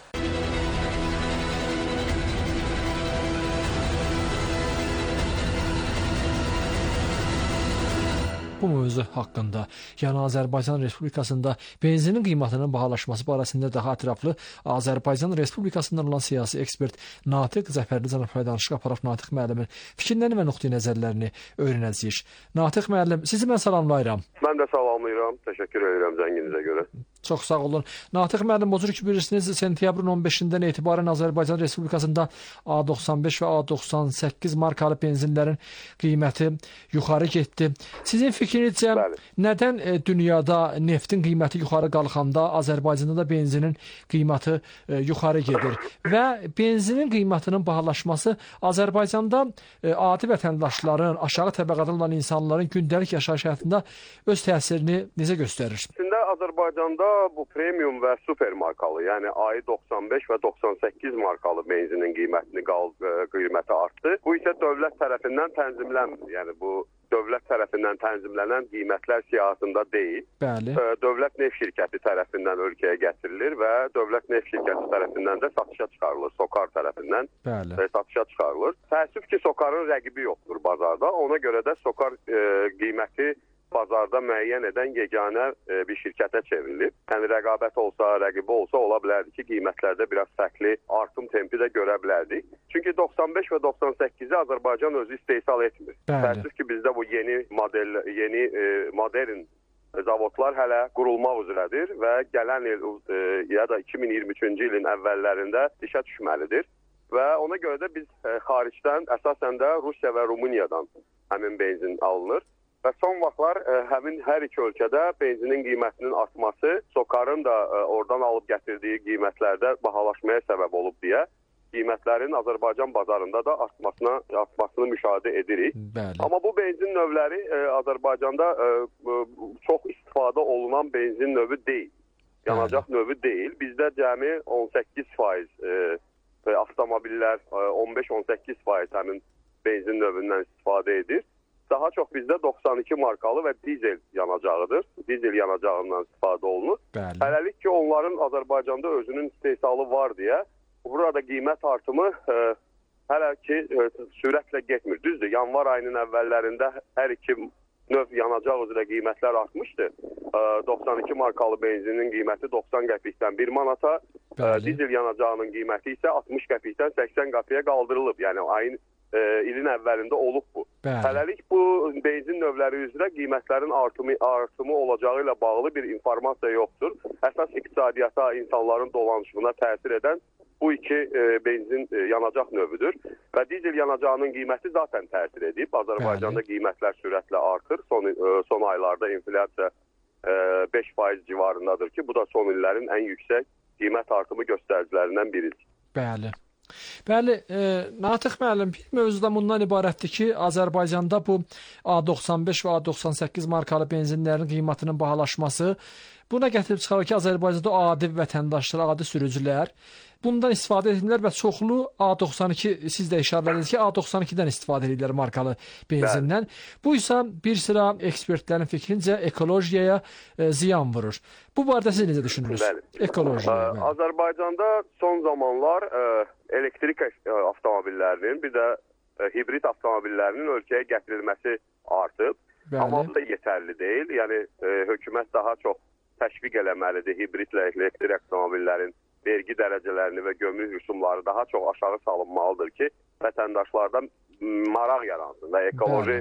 [SPEAKER 7] Bu mövzu haqqında, yəni Azərbaycan Respublikasında benzinin qiymətinin bahalaşması barəsində daha ətraflı Azərbaycan Respublikasından olan siyasi ekspert Natiq Zəfərli cənabla danışıq aparaq Natiq müəllimin fikirlərini və nöqteyi nəzərlərini öyrənəcəyik. Natiq müəllim, sizi mən salamlayıram.
[SPEAKER 16] Mən də salamlayıram. Təşəkkür edirəm zənginizə görə.
[SPEAKER 7] Çox sağ olun. Natiq müəllim, o cür ki bilirsiniz, sentyabrın on beşindən etibarən Azərbaycan Respublikasında A doxsan beş və A doxsan səkkiz markalı benzinlərin qiyməti yuxarı getdi. Sizin fikrinizcə Bəli. Nədən e, dünyada neftin qiyməti yuxarı qalxanda Azərbaycanda da benzinin qiyməti e, yuxarı gedir və benzinin qiymətinin bahalaşması Azərbaycanda e, adi vətəndaşların, aşağı təbəqədə olan insanların gündəlik yaşayış həyatında öz təsirini necə göstərir?
[SPEAKER 16] Əslində Azərbaycanda bu premium və super markalı, yəni A doxsan beş və doxsan səkkiz markalı benzinin qiymətini qal qiyməti artdı. Bu isə dövlət tərəfindən tənzimlənmir. Yəni bu dövlət tərəfindən tənzimlənən qiymətlər siyahısında deyil.
[SPEAKER 7] Bəli.
[SPEAKER 16] Dövlət neft şirkəti tərəfindən ölkəyə gətirilir və dövlət neft şirkəti tərəfindən də satışa çıxarılır. SOCAR tərəfindən
[SPEAKER 7] Bəli.
[SPEAKER 16] satışa çıxarılır. Təəssüf ki, SOCARın rəqibi yoxdur bazarda. Ona görə də SOCAR e, qiyməti bazarda müəyyən edən yeganə e, bir şirkətə çevrilib. Yəni rəqabət olsa, rəqibi olsa ola bilərdi ki, qiymətlərdə biraz fərqli artım tempi də görə bilərdik. Çünki doxsan beş və doxsan səkkizi Azərbaycan özü istehsal etmir. Təəssüf ki, bizdə bu yeni model, yeni e, modern zavodlar hələ qurulmaq üzrədir və gələn il e, ya da iki min iyirmi üçüncü ilin əvvəllərində işə düşməlidir. Və ona görə də biz e, xaricdən əsasən də Rusiya və Rumıniyadan həmin benzin alınır. Və son vaxtlar ə, həmin hər iki ölkədə benzinin qiymətinin artması, SOCARın da ə, oradan alıb gətirdiyi qiymətlərdə bahalaşmaya səbəb olub deyə qiymətlərin Azərbaycan bazarında da artmasına, artmasını müşahidə edirik.
[SPEAKER 7] Bəli.
[SPEAKER 16] Amma bu benzin növləri ə, Azərbaycanda ə, ə, çox istifadə olunan benzin növü deyil. Yanacaq Bəli. növü deyil. Bizdə cəmi on səkkiz faiz ə, avtomobillər ə, on beş on səkkiz faiz həmin benzin növündən istifadə edir. Daha çox bizdə doxsan iki markalı və dizel yanacağıdır. Dizel yanacağından istifadə olunur.
[SPEAKER 7] Bəli.
[SPEAKER 16] Hələlik ki, onların Azərbaycanda özünün istehsalı var deyə burada qiymət artımı ə, hələ ki ə, sürətlə getmir. Düzdür, yanvar ayının əvvəllərində hər iki növ yanacaq üzrə qiymətlər artmışdı. Ə, doxsan iki markalı benzinin qiyməti doxsan qəpikdən bir manata, ə, dizel yanacağının qiyməti isə altmış qəpikdən səksən qəpiyə qaldırılıb. Yəni ayın E, ilin əvvəlində olub bu.
[SPEAKER 7] Bəli.
[SPEAKER 16] Hələlik bu benzin növləri üzrə qiymətlərin artımı, artımı olacağı ilə bağlı bir informasiya yoxdur. Əsas iqtisadiyyata, insanların dolanışımına təsir edən bu iki e, benzin e, yanacaq növüdür. Və dizel yanacağının qiyməti zaten təsir edib. Azərbaycanda Bəli. qiymətlər sürətlə artır. Son, e, son aylarda inflyasiya e, beş faiz civarındadır ki, bu da son illərin ən yüksək qiymət artımı göstəricilərindən biridir.
[SPEAKER 7] Bəli. Bəli, e, Natiq müəllim, bir mövzuda bundan ibarətdir ki, Azərbaycanda bu A doxsan beş və A doxsan səkkiz markalı benzinlərin qiymətinin bahalaşması buna gətirib çıxarır ki, Azərbaycanda adi vətəndaşlar, adi sürücülər bundan istifadə edirlər və çoxlu A doxsan iki, siz də işarə ediniz ki, A doxsan ikidən istifadə edirlər markalı benzindən. Bəli. Bu isə bir sıra ekspertlərin fikrincə ekologiyaya e, ziyan vurur. Bu barədə siz necə düşünürsünüz?
[SPEAKER 16] Bəli.
[SPEAKER 7] Ekologiya.
[SPEAKER 16] Ə, Azərbaycanda son zamanlar ə, elektrik ə, avtomobillərinin, bir də ə, hibrid avtomobillərinin ölkəyə gətirilməsi artıb. Bəli. Amma bu da yetərli deyil. Yəni ə, hökumət daha çox təşviq eləməlidir hibridlə elektrik avtomobillərin vergi dərəcələrini və gömrük rüsumları daha çox aşağı salınmalıdır ki, vətəndaşlardan maraq yaransın və ekoloji Bəli.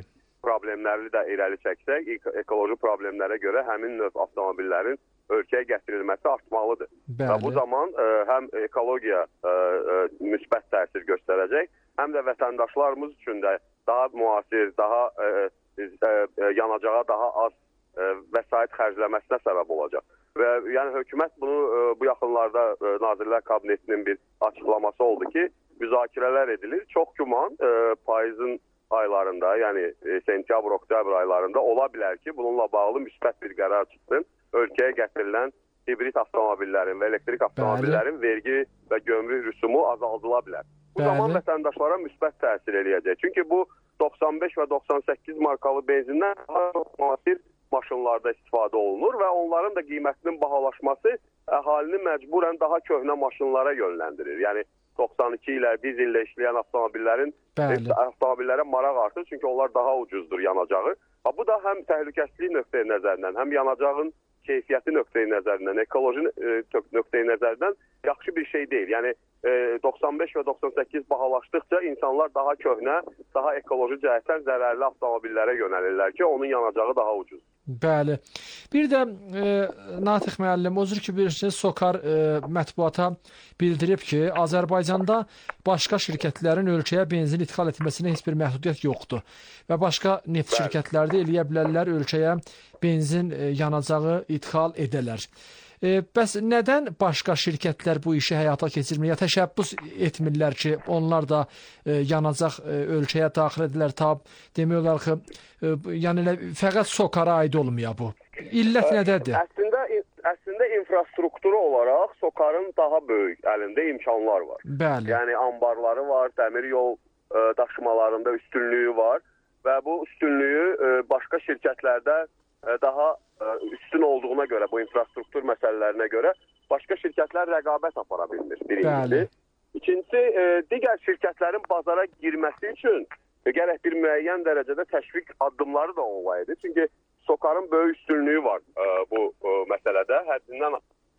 [SPEAKER 16] problemləri də irəli çəksək, ekoloji problemlərə görə həmin növ avtomobillərin ölkəyə gətirilməsi artmalıdır.
[SPEAKER 7] Bəli.
[SPEAKER 16] Və bu zaman ə, həm ekologiya ə, ə, müsbət təsir göstərəcək, həm də vətəndaşlarımız üçün də daha müasir, daha ə, ə, yanacağa daha az ə, vəsait xərcləməsinə səbəb olacaq. Və yəni hökumət bunu ə, bu yaxınlarda ə, Nazirlər Kabinetinin bir açıqlaması oldu ki, müzakirələr edilir. Çox güman ə, payızın aylarında, yəni e, sentyabr-oktyabr aylarında ola bilər ki, bununla bağlı müsbət bir qərar çıxsın. Ölkəyə gətirilən hibrid avtomobillərin və elektrik avtomobillərin Bəli. vergi və gömrük rüsumu azaldıla bilər. Bu Bəli. zaman vətəndaşlara müsbət təsir eləyəcək. Çünki bu doxsan beş və doxsan səkkiz markalı benzindən daha çox müasir maşınlarda istifadə olunur və onların da qiymətinin bahalaşması əhalini məcburən daha köhnə maşınlara yönləndirir. Yəni doxsan iki ilə, bir illə işləyən avtomobillərin Bəli. avtomobillərə maraq artır, çünki onlar daha ucuzdur yanacağı. Ha, bu da həm təhlükəsizlik nöqteyi nəzərindən, həm yanacağın keyfiyyəti nöqteyi nəzərindən, ekoloji e, nöqteyi nəzərindən yaxşı bir şey deyil. Yəni e, doxsan beş və doxsan səkkiz bahalaşdıqca insanlar daha köhnə, daha ekoloji cəhətdən zərərli avtomobillərə yönəlirlər ki, onun yanacağı daha ucuz.
[SPEAKER 7] Bəli. Bir də e, Natiq müəllim, o cür ki, bilirsiniz, SOCAR e, mətbuata bildirib ki, Azərbaycanda başqa şirkətlərin ölkəyə benzin ixal etməsinə heç bir məhdudiyyət yoxdur və başqa neft Bəli. şirkətləri də eləyə bilərlər ölkəyə benzin e, yanacağı ixal edələr. E, bəs nədən başqa şirkətlər bu işi həyata keçirmir? Ya təşəbbüs etmirlər ki, onlar da e, yanacaq e, ölkəyə daxil edilər, tab demək olar ki, e, yəni fəqət SOCAR-a aid olmuyor bu. İllət nədədir?
[SPEAKER 16] Əslində, əslində infrastrukturu olaraq SOCAR-ın daha böyük əlində imkanlar var.
[SPEAKER 7] Bəli.
[SPEAKER 16] Yəni ambarları var, dəmir yol e, daşımalarında üstünlüyü var və bu üstünlüyü e, başqa şirkətlərdə e, daha üstün olduğuna görə, bu infrastruktur məsələlərinə görə başqa şirkətlər rəqabət apara bilmir. Birincisi. İkincisi, e, digər şirkətlərin bazara girməsi üçün e, gərək bir müəyyən dərəcədə təşviq addımları da olaydı. Çünki SOCAR-ın böyük üstünlüyü var e, bu e, məsələdə, həddindən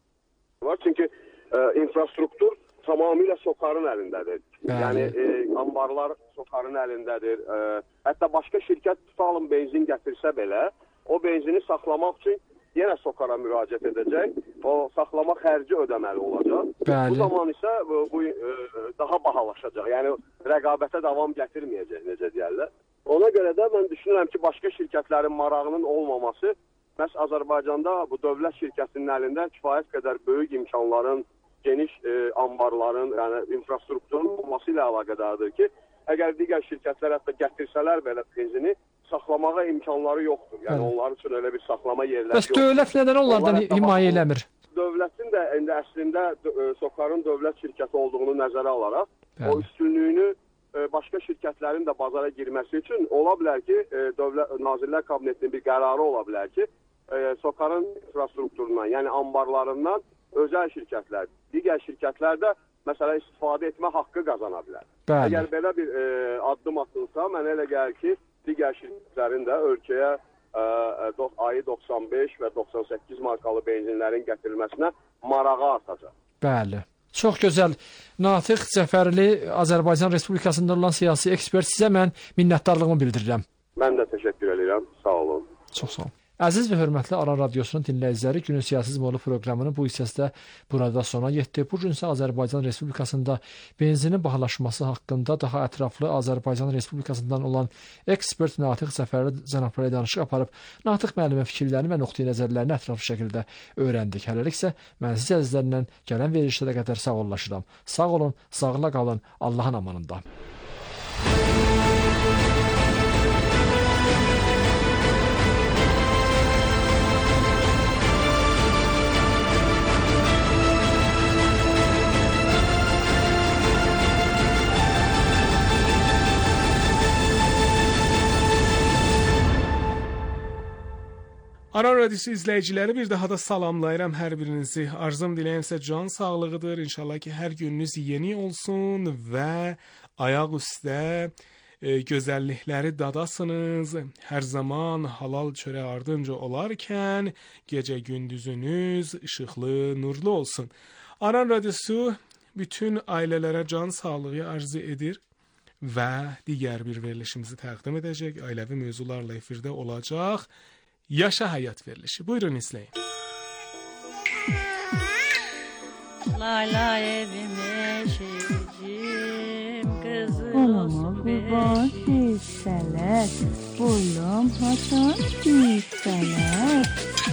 [SPEAKER 16] var. Çünki e, infrastruktur tamamilə SOCAR-ın əlindədir. Bəli. Yəni e, ambarlar SOCAR-ın əlindədir. E, hətta başqa şirkət tutalım benzin gətirsə belə, o benzini saxlamaq üçün yenə SOCAR-a müraciət edəcək. O saxlama xərci ödəməli olacaq.
[SPEAKER 7] Bəli.
[SPEAKER 16] Bu zaman isə bu, bu e, daha bahalaşacaq. Yəni rəqabətə davam gətirməyəcək, necə deyərlər. Ona görə də mən düşünürəm ki, başqa şirkətlərin marağının olmaması məhz Azərbaycanda bu dövlət şirkətinin əlində kifayət qədər böyük imkanların, geniş e, ambarların, yəni infrastrukturun olması ilə əlaqədardır ki, əgər digər şirkətlər hətta gətirsələr belə benzini saxlamağa imkanları yoxdur. Yəni Bəli. onlar üçün elə bir saxlama yerləri
[SPEAKER 7] yoxdur. Bəs dövlət nədən onlardan onlar himayə eləmir?
[SPEAKER 16] Dövlətin də indi əslində SOCAR-ın dövlət şirkəti olduğunu nəzərə alaraq Bəli. o üstünlüyünü başqa şirkətlərin də bazara girməsi üçün ola bilər ki, dövlət Nazirlər Kabinetinin bir qərarı ola bilər ki, SOCAR-ın infrastrukturundan, yəni ambarlarından özəl şirkətlər, digər şirkətlər də məsələ istifadə etmə haqqı qazana bilər.
[SPEAKER 7] Bəli.
[SPEAKER 16] Əgər belə bir e, addım atılsa, mənə elə gəlir ki, digər şirkətlərin də ölkəyə ə, ə, ayı doxsan beş və doxsan səkkiz markalı benzinlərin gətirilməsinə marağı artacaq.
[SPEAKER 7] Bəli. Çox gözəl. Natiq Cəfərli, Azərbaycan Respublikasında olan siyasi ekspert, sizə mən minnətdarlığımı bildirirəm.
[SPEAKER 16] Mən də təşəkkür edirəm. Sağ olun.
[SPEAKER 7] Çox sağ olun. Əziz və hörmətli Aran Radiosunun dinləyiciləri, Günün Siyasi Zimolu proqramının bu hissəsində burada sona yetdi. Bu gün isə Azərbaycan Respublikasında benzinin bahalaşması haqqında daha ətraflı Azərbaycan Respublikasından olan ekspert Natiq Cəfərli cənabları danışıq aparıb, Natiq müəllimin fikirlərini və nöqteyi nəzərlərini ətraflı şəkildə öyrəndik. Hələlik isə mən siz əzizlərlə gələn verilişlərə qədər sağollaşıram. Sağ olun, sağla qalın, Allahın amanında.
[SPEAKER 17] Aran Radiosu izləyiciləri, bir daha da salamlayıram hər birinizi. Arzum diləyimsə can sağlığıdır. İnşallah ki, hər gününüz yeni olsun və ayaq üstə e, gözəllikləri dadasınız. Hər zaman halal çörə ardınca olarkən gecə gündüzünüz işıqlı, nurlu olsun. Aran Radiosu bütün ailələrə can sağlığı arzu edir və digər bir verilişimizi təqdim edəcək. Ailəvi mövzularla efirdə olacaq. Yaşa həyat verilişi. Buyurun izləyin.
[SPEAKER 18] Layla evime şehircim kızım olsun
[SPEAKER 19] kurban hisseler, boylum hasan hisseler.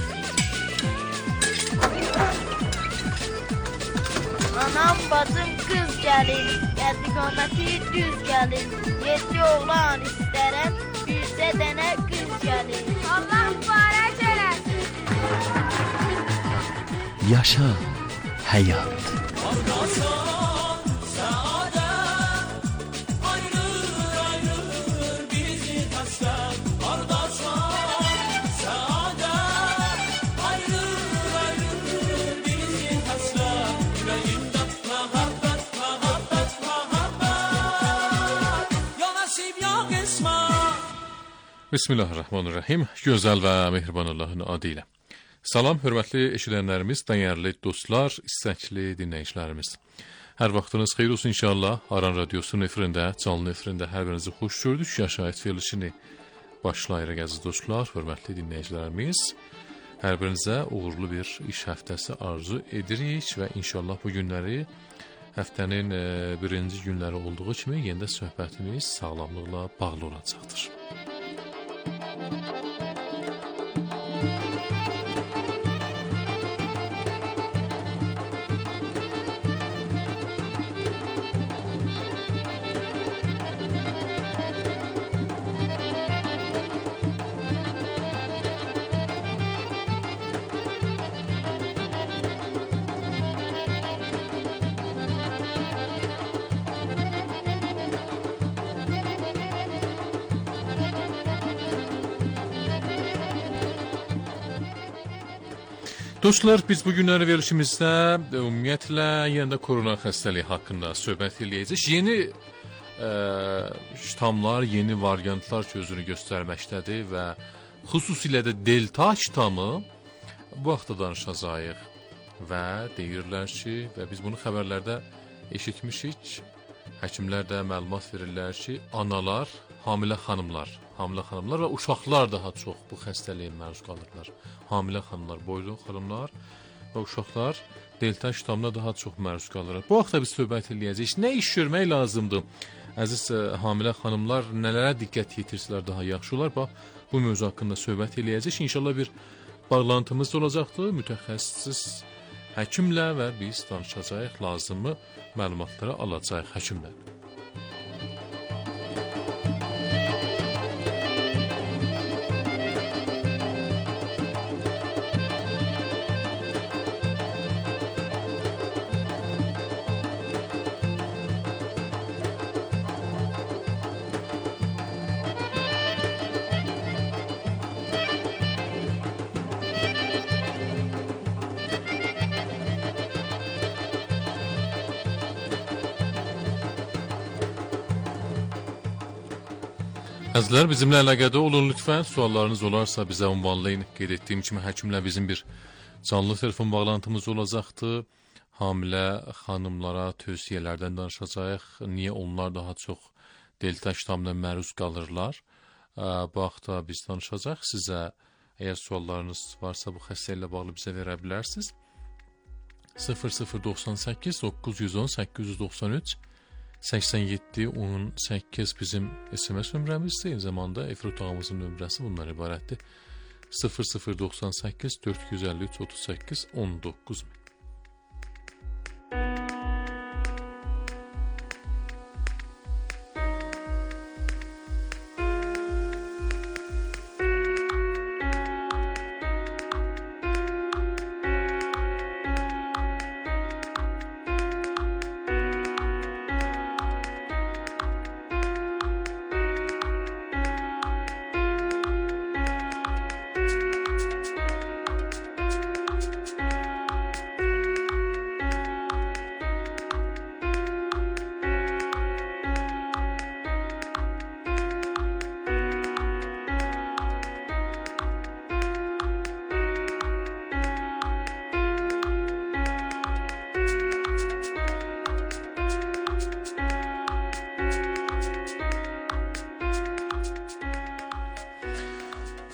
[SPEAKER 20] Anam bacım kız gelin, geldi qamati düz gelin. Yedi oğlan isterem, birse dene kız gelin. Allah mübarək eləsin.
[SPEAKER 21] Yaşa hayat.
[SPEAKER 3] Bismillahirrahmanirrahim. Gözəl və mehriban Allahın adı ilə. Salam, hörmətli eşidənlərimiz, dəyərli dostlar, istəkli dinləyicilərimiz. Hər vaxtınız xeyir olsun inşallah. Aran Radiosunun efirində, canlı efirində hər birinizi xoş gördük. Yaşayət verilişini başlayırıq əziz dostlar, hörmətli dinləyicilərimiz. Hər birinizə uğurlu bir iş həftəsi arzu edirik və inşallah bu günləri həftənin e, birinci günləri olduğu kimi yenə də söhbətimiz sağlamlıqla bağlı olacaqdır. Dostlar, biz bu günləri verilişimizdə ümumiyyətlə yenə də korona xəstəliyi haqqında söhbət edəcəyik. Yeni e, ştamlar, yeni variantlar ki özünü göstərməkdədir və xüsusilə də delta ştamı bu haqda danışacağıq və deyirlər ki, və biz bunu xəbərlərdə eşitmişik, həkimlər də məlumat verirlər ki, analar, hamilə xanımlar, hamilə xanımlar və uşaqlar daha çox bu xəstəliyə məruz qalırlar. Hamilə xanımlar, boylu xanımlar və uşaqlar delta ştamına daha çox məruz qalırlar. Bu haqda biz söhbət edəcəyik. Nə iş görmək lazımdır? Əziz ə, hamilə xanımlar nələrə diqqət yetirsələr daha yaxşı olar? Bax, bu mövzu haqqında söhbət edəcəyik. İnşallah bir bağlantımız olacaqdır mütəxəssis həkimlə və biz danışacağıq, lazımı məlumatları alacağıq həkimlə. Əzizlər, bizimlə əlaqədə olun lütfən. Suallarınız olarsa bizə ünvanlayın. Qeyd etdiyim kimi həkimlə bizim bir canlı telefon bağlantımız olacaqdır. Hamilə xanımlara tövsiyələrdən danışacağıq. Niyə onlar daha çox delta ştamına məruz qalırlar? Bu haqda biz danışacaq. Sizə əgər suallarınız varsa bu xəstəliklə bağlı bizə verə bilərsiniz. sıfır sıfır doxsan səkkiz doqquz yüz on səkkiz yüz doxsan üç səksən yeddi on səkkiz bizim S M S nömrəmizdir. Eyni zamanda efir otağımızın nömrəsi bundan ibarətdir. sıfır sıfır doxsan səkkiz dörd yüz əlli üç otuz səkkiz on doqquz.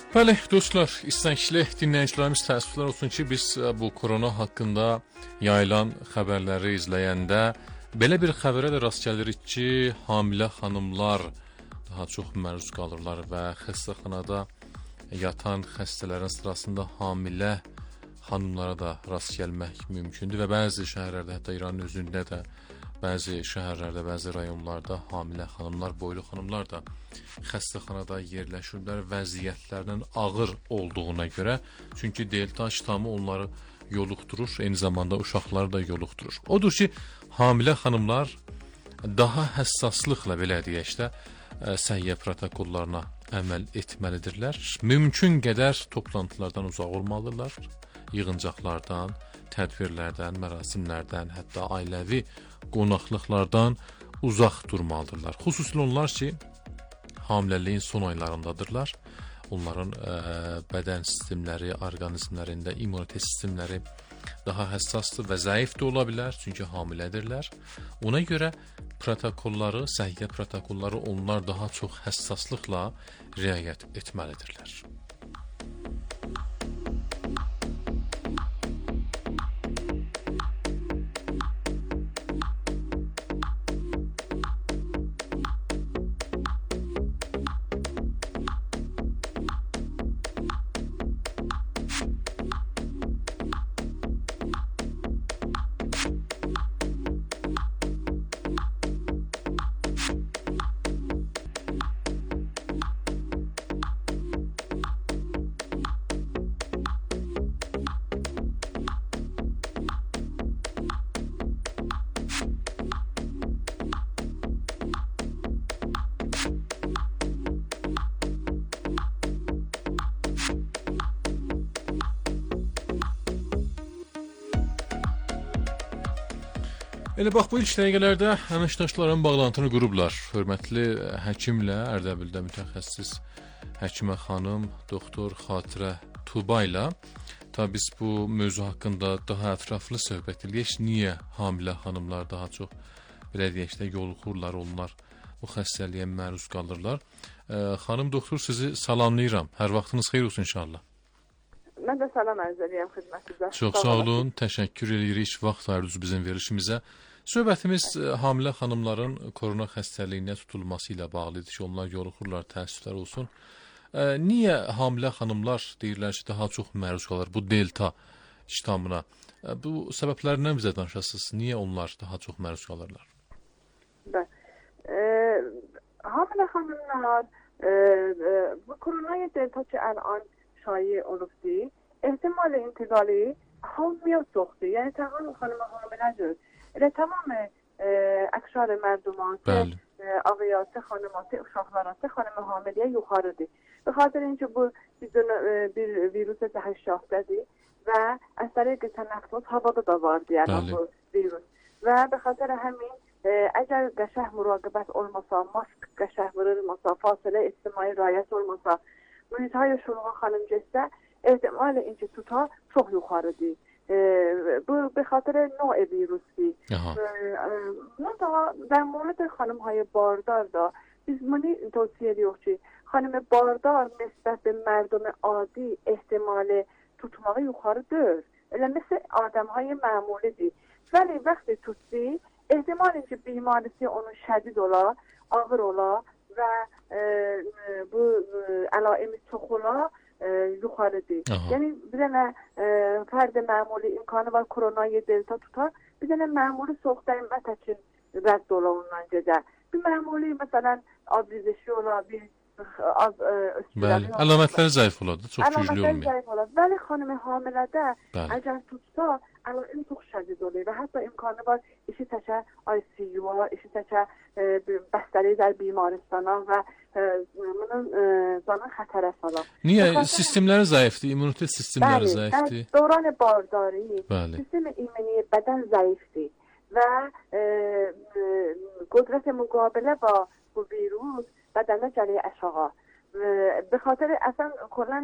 [SPEAKER 3] Bəli, dostlar, istəkli dinləyicilərimiz təəssüflər olsun ki, biz bu korona haqqında yayılan xəbərləri izləyəndə belə bir xəbərə də rast gəlirik ki, hamilə xanımlar daha çox məruz qalırlar və xəstəxanada yatan xəstələrin sırasında hamilə xanımlara da rast gəlmək mümkündür və bəzi şəhərlərdə, hətta İranın özündə də bəzi şəhərlərdə, bəzi rayonlarda hamilə xanımlar, boylu xanımlar da xəstəxanada yerləşirlər vəziyyətlərinin ağır olduğuna görə. Çünki delta ştamı onları yoluxdurur, eyni zamanda uşaqları da yoluxdurur. Odur ki, hamilə xanımlar daha həssaslıqla, belə deyək də, səhiyyə protokollarına əməl etməlidirlər. Mümkün qədər toplantılardan uzaq olmalıdırlar, yığıncaqlardan, tədbirlərdən, mərasimlərdən, hətta ailəvi qonaqlıqlardan uzaq durmalıdırlar. Xüsusilə onlar ki, hamiləliyin son aylarındadırlar. Onların ə, bədən sistemləri, orqanizmlərində immunitet sistemləri daha həssasdır və zəif də ola bilər, çünki hamilədirlər. Ona görə protokolları, səhiyyə protokolları onlar daha çox həssaslıqla riayət etməlidirlər. Elə bax, bu ilk dəqiqələrdə əməkdaşların bağlantını qurublar. Hörmətli həkimlə, Ərdəbildə mütəxəssis həkimə xanım, doktor Xatirə Tuba ilə tabi biz bu mövzu haqqında daha ətraflı söhbət edək. Niyə hamilə xanımlar daha çox, belə deyək də, yoluxurlar, onlar bu xəstəliyə məruz qalırlar. Ə, xanım doktor, sizi salamlayıram. Hər vaxtınız xeyir olsun inşallah.
[SPEAKER 2] Mən də salam ərz edirəm xidmətinizə.
[SPEAKER 3] Çox sağ olun, təşəkkür edirik vaxt ayırdınız bizim verilişimizə. Söhbətimiz hamilə xanımların korona xəstəliyinə tutulması ilə bağlıdır ki, onlar yoluxurlar, təəssüflər olsun. E, niyə hamilə xanımlar deyirlər ki, daha çox məruz qalır bu delta ştamına? E, bu səbəblərindən bizə danışasınız. Niyə onlar daha çox məruz qalırlar?
[SPEAKER 2] Bəli. E, hamilə xanımlar e, e, bu koronaya delta ki, الان şایع olubdur. ehtimal intiqali hamıya çoxdur. Yəni təxmin xanıma hamilədir. Elə tamam e, əksar mərdumatı, e, aviatı, xanımatı, uşaqlarası xanıma hamiləyə yuxarıdır. Və xatirin ki, bu bir, e, bir virus zəhərşafdədir və əsəri tənəffüs havada da var deyərəm bu virus. Və və xatira həmin e, əgər qəşəh muraqibət olmasa, mask qəşəh vurulmasa, fasilə ictimai riayət olmasa, mühitə şuluğa xanım getsə, ehtimal instituta çox yuxarıdır. Ee, bu به خاطر نوع ویروسی ما da در مورد خانم های باردار da biz bunu توصیه ediyoruz ki خانم باردار نسبت به مردم عادی احتمال tutmağı yuxarıdır. Elə مثل آدم های معمولیdir. ولی وقتی tutsi ehtimal ki بیمارisi onun şədid ola, ağır ola və e, bu əlaimi çox ola yuxarıdır. Yəni bir dənə e, fərdi məmuli imkanı var koronaya delta tutar. Bir dənə məmuli soğukdayım ətəkin rədd ola ondan gedə. Bir məmuli məsələn adrizəşi ola, bir az
[SPEAKER 3] Bəli, əlamətləri zəif olardı, çox güclü olmuyor.
[SPEAKER 2] Əlamətləri zəif olardı. Bəli, xanım hamilədə əgər tutsa, əlaim çox şədid olur və hətta imkanı var işi təkə I C U-a, işi təkə e, bəstəli də bimaristana və e, bunun e, canı xətərə sala.
[SPEAKER 3] Niyə? Sistemləri zəifdir, immunitet sistemləri zəifdir.
[SPEAKER 2] Bəli, dövran bardari, sistem immuniye bədən zəifdir və e, e, qudrət müqabilə və bu virus بدنه جلی اشاقا به خاطر اصلا کلا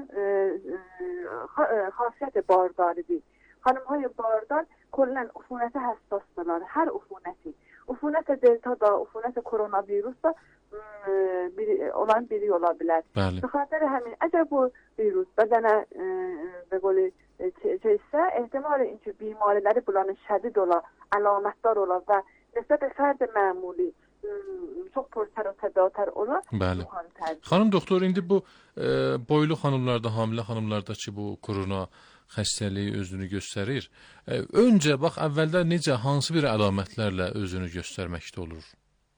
[SPEAKER 2] خاصیت بارداری دی خانم های باردار کلا عفونت حساس دارن هر عفونتی عفونت دلتا دا عفونت کرونا ویروس دا bir, olan biri ola bilər.
[SPEAKER 3] Bəli.
[SPEAKER 2] Xatirə həmin əgər bu virus bədənə və qoli çəksə, ehtimal ki, bimarələri bulanın şədid ola, əlamətdar ola və nisbət fərd məmuli çox pörtər və tədatar ola.
[SPEAKER 3] Bəli. Xanım doktor, indi bu e, boylu xanımlarda, hamilə xanımlarda ki, bu korona xəstəliyi özünü göstərir. E, öncə bax əvvəldə necə, hansı bir əlamətlərlə özünü göstərməkdə olur?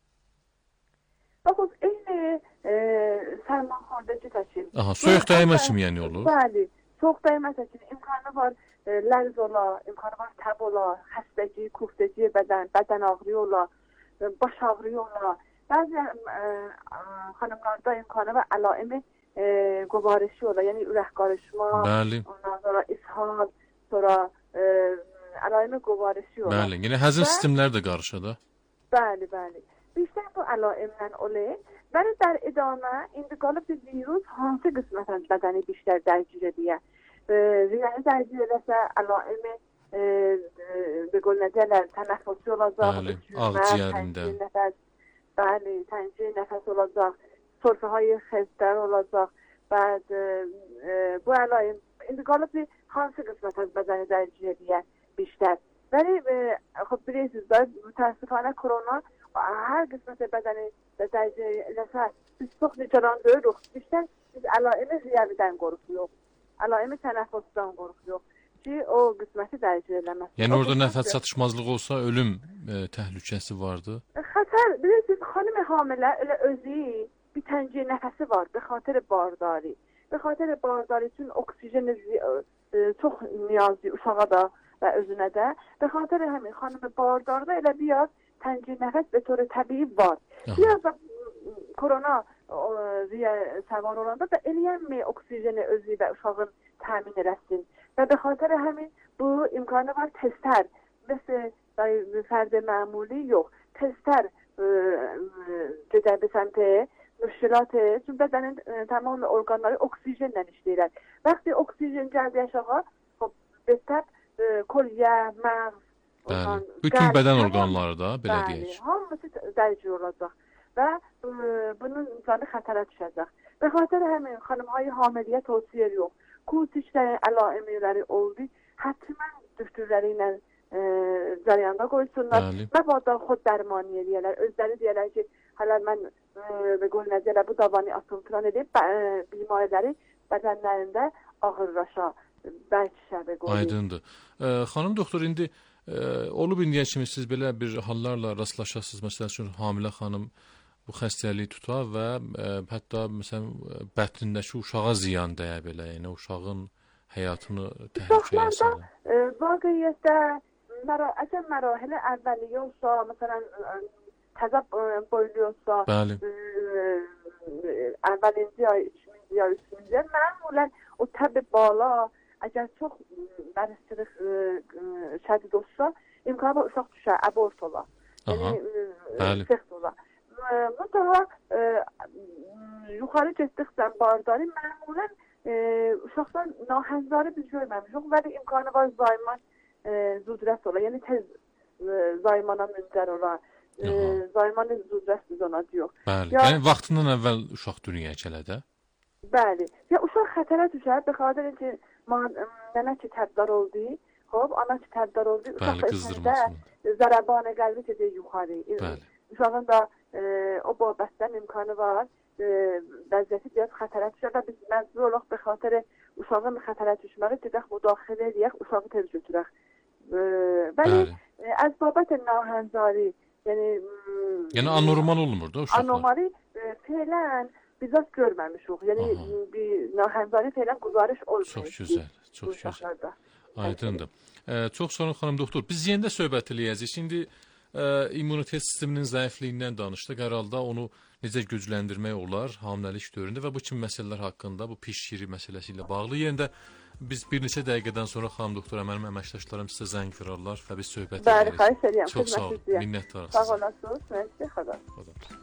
[SPEAKER 2] Baxın, eyni e, sərmanxardakı təşkil.
[SPEAKER 3] Aha, soyuq dəymə kimi yəni olur?
[SPEAKER 2] Bəli, soyuq dəymə təşkil imkanı var, e, lərz ola, imkanı var təb ola, xəstəci, kuftəci bədən, bədən ağrıyor ola, baş ağrıyor ola. Bəzi e, xanımlarda imkanı və əlaimi e, qobarışı ola, yəni ürək qarışma,
[SPEAKER 3] Bəli.
[SPEAKER 2] ondan sonra ishal, sonra e, əlaimi qobarışı ola.
[SPEAKER 3] Bəli, yəni həzm
[SPEAKER 2] və,
[SPEAKER 3] sistemlər də qarışır da.
[SPEAKER 2] Bəli, bəli. Bizdən bu əlaimdən olur. Bəli, در ادامه انتقال به ویروس hansı qismətən bədəni بیشتر درگیر edir. Yəni درگیر eləsə əlaim e, به قول necələr tənəffüsü olacaq,
[SPEAKER 3] Bəli, ağciyərində.
[SPEAKER 2] Nəfəs, bəli, tənci nəfəs olacaq, sörfəhay xəstər olacaq. Bəd e, e, bu əlaim انتقال به hansı qismətən bədəni درگیر edir بیشتر. Bəli, e, xub bilirsiniz də mütəəssifانه korona hər qismət bədəni dərəcə eləsə, biz çox nicaran döyürük. Bizdən biz əlaimi ziyavidən qorxuyoruz. Əlaimi tənəffüsdən qorxuyoruz ki, o qisməti dərəcə eləməz.
[SPEAKER 3] Yəni orada nəfəs çatışmazlığı olsa ölüm e, təhlükəsi vardı.
[SPEAKER 2] Xətər, bilirsiniz, xanım hamilə elə özü bir tənci nəfəsi var, bir xatir bardari. Bir xatir bardari üçün oksijen e, çox niyazlı uşağa da və özünə də. Bir xatir həmin xanım bardarda elə biraz tənci nəfəs və sonra təbii var. Biraz da korona ziyə səvar olanda da eləyənmi oksijeni özü və uşağın təmin eləsin. Və bir xatir həmin bu imkanı var testər. Mesela fərdi məmuli yox. Testər gedə bilsəmtə müşkilatı, çünki bədənin tamam orqanları oksijenlə işləyirlər. Vaxtı oksijen gəldi aşağı, bəstəb kolyə, məğz,
[SPEAKER 3] Bəli. Bütün bədən orqanları da belə
[SPEAKER 2] bəli,
[SPEAKER 3] deyək.
[SPEAKER 2] hamısı dərc olacaq və e, bunun insanı xətərə düşəcək. Və xatir həmin xanımhay hamiləyə tövsiyə yox. Kursişlərin əlaimiləri oldu. Həttəmən düktürləri ilə e, cərəyanda qoysunlar. Məbada xod dərmani eləyərlər. Özləri deyərlər ki, hələ mən və qol nəzərlə bu davanı asıltıran edib, e, bimarələri bədənlərində ağırlaşa, bəlkişə və qol.
[SPEAKER 3] Aydındır. E, xanım doktor, indi e, olub indiyə kimi siz belə bir hallarla rastlaşasınız. Məsələn üçün hamilə xanım bu xəstəliyi tutar və e, hətta məsələn bətnindəki uşağa ziyan dəyə belə, yəni uşağın həyatını təhlükəyə salır.
[SPEAKER 2] E, vaqiyyətdə məra əgər mərahil əvvəliyyə olsa, məsələn təzə boyluyorsa, əvvəlinci ay, üçüncü ay, üçüncü ay, məmulən o təbi bala, əgər çox bəristiriq şədid olsa, imkanı uşaq düşər, əbort ola. Yəni, sext ola. Mutlaka yuxarı getdikcə bardarı məmulən uşaqdan nahəzləri biz görməmişik, vəli imkanı var zayman zudrət ola, yəni tez zaymana müncər ola. Zaymanın zudrət biz ona diyor.
[SPEAKER 3] Bəli, yəni vaxtından əvvəl uşaq dünyaya gələdə?
[SPEAKER 2] Bəli. Ya uşaq xətərə düşər, bəxadır ki, nənə ki təbdar oldu, xop, ana ki təbdar oldu, uşaq əsəndə zərəbanə qəlbi gedir yuxarı. Uşağın da e, o babətdən imkanı var, e, vəziyyəti biraz xətərə düşər və biz məcbur olaq bəxatır uşağın xətərə düşməli, gedək müdaxilə edək, uşağı tez götürək. E, bəli, e, az babət nahəncari, yəni...
[SPEAKER 3] Yəni anormal olmur da uşaqlar?
[SPEAKER 2] Anomali e, felən biz az görməmişik. Yəni Aha. bir nahəncari felən quzarış olmuyor.
[SPEAKER 3] Çox gözəl, çox gözəl. Aydındır. E, çox sağ olun xanım doktor. Biz yenə də söhbət eləyəcəyik. Şimdi e, immunitet sisteminin zəifliyindən danışdıq. Hər halda onu necə gücləndirmək olar hamiləlik dövründə və bu kimi məsələlər haqqında, bu pişkiri məsələsi ilə bağlı yenə də biz bir neçə dəqiqədən sonra xanım doktora, mənim əməkdaşlarım sizə zəng vurarlar və biz söhbət edəcəyik.
[SPEAKER 2] Bəli, xahiş edirəm.
[SPEAKER 3] Çox sağ olun. Minnətdaram
[SPEAKER 2] sizə. Sağ olasınız. Mərsi, xadar.
[SPEAKER 3] Xadar.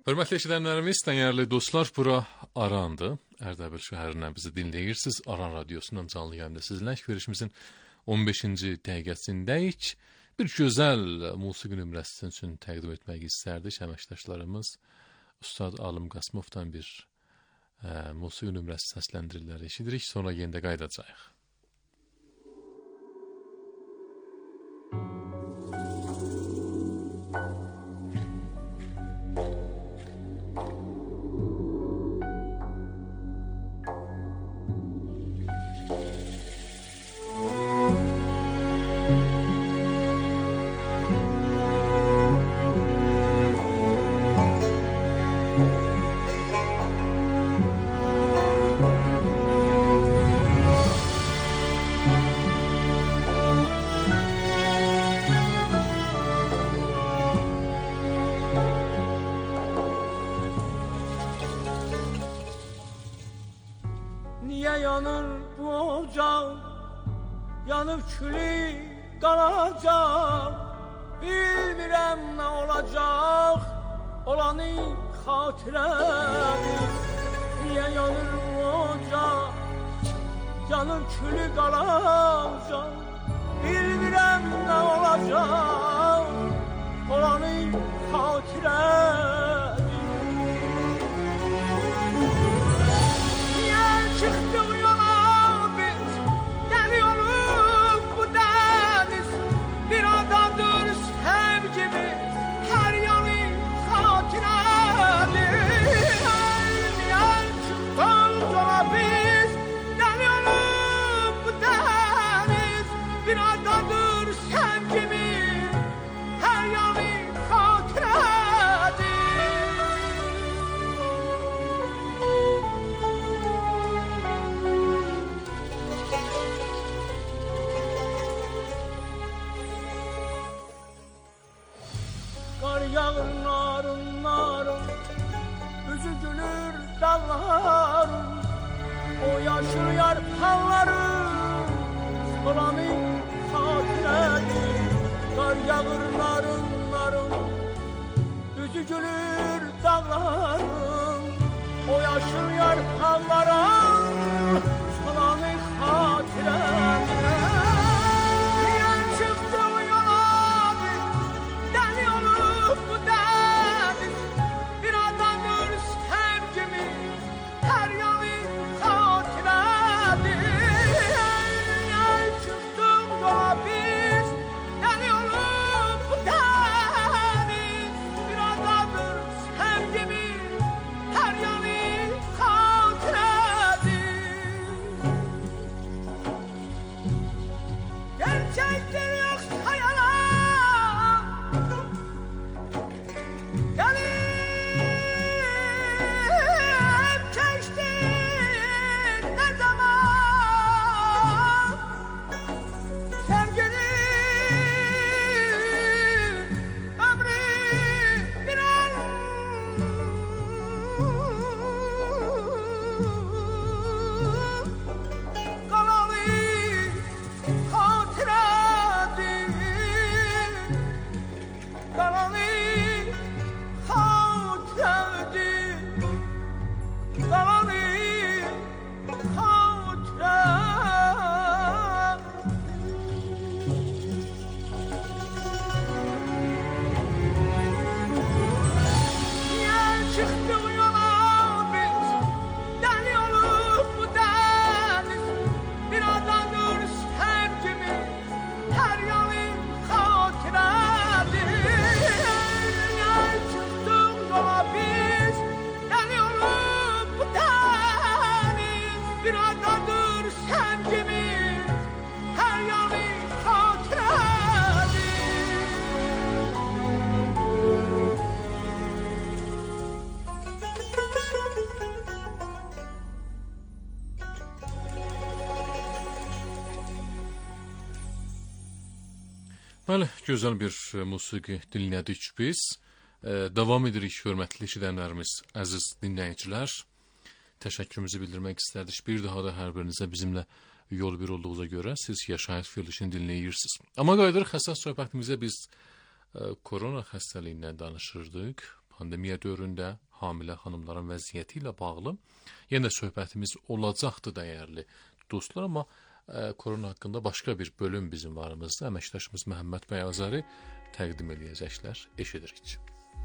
[SPEAKER 3] Hörmətli eşidənlərimiz, dəyərli dostlar, bura Arandı. Ərdəbil şəhərindən bizi dinləyirsiniz. Aran radiosundan canlı yayında sizinlə verilişimizin on beşinci dəqiqəsindəyik. Bir gözəl musiqi nömrəsi üçün təqdim etmək istərdik. Əməkdaşlarımız Ustad Alım Qasımovdan bir ə, musiqi nömrəsi səsləndirirlər, eşidirik. Sonra yenə də qaydacağıq.
[SPEAKER 1] Yanıb külü qalacaq, bilmirəm nə olacaq, olanı xatirədir. Niyə yanır ocaq, yanıb külü qalacaq, bilmirəm nə olacaq, olanı xatirədir. Niyə çıxdıq yola biz, dəli olub bu dəniz, bir adadır sevgimiz, hər yanı xatirədir. Niyə çıxdıq yola biz, dəli olub bu dəniz, bir adadır sevgimiz, hər yanı xatirədir. Qar yağır narın narın, üzü gülür dallarım, o yaşıl yarpaqlarım, olanı xatirədir. Qar yağır narın narın, üzü gülür dağlarım, o yaşıl yarpaqlarım, olanı xatirədir. Niyə çıxdıq yola biz, dəli olub bu dəniz, bir adadır sevgimiz, hər yanı xatirədir. Niyə çıxdıq yola biz, dəli olub bu dəniz, bir adadır sevgimiz, hər yanı xatirədir. Gerçektir yoksa yalan, gelip geçti ne zaman, sevginin ömrü bir an, kalalı xatirədir, kalalı xatirədir, kalalı Niyə çıxdıq yola biz, dəli olub bu dəniz, bir adadır sevgimiz, hər yanı xatirədir. Niyə çıxdıq yola biz, dəli olub bu dəniz, bir adadır sevgimiz, hər yanı xatirədir.
[SPEAKER 3] Bəli, gözəl bir e, musiqi dinlədik biz. E, davam edirik, hörmətli eşidənlərimiz, əziz dinləyicilər. Təşəkkürümüzü bildirmək istərdik. Bir daha da hər birinizə bizimlə yol bir olduğunuza görə siz yaşayış verilişini dinləyirsiniz. Amma qayıdırıq həssas söhbətimizə biz e, korona xəstəliyindən danışırdıq. pandemiya dövründə hamilə xanımların vəziyyəti ilə bağlı yenə söhbətimiz olacaqdı dəyərli dostlar, amma ə, korona haqqında başqa bir bölüm bizim varımızda əməkdaşımız Məhəmməd bəy Azəri təqdim eləyəcəklər. Eşidirik.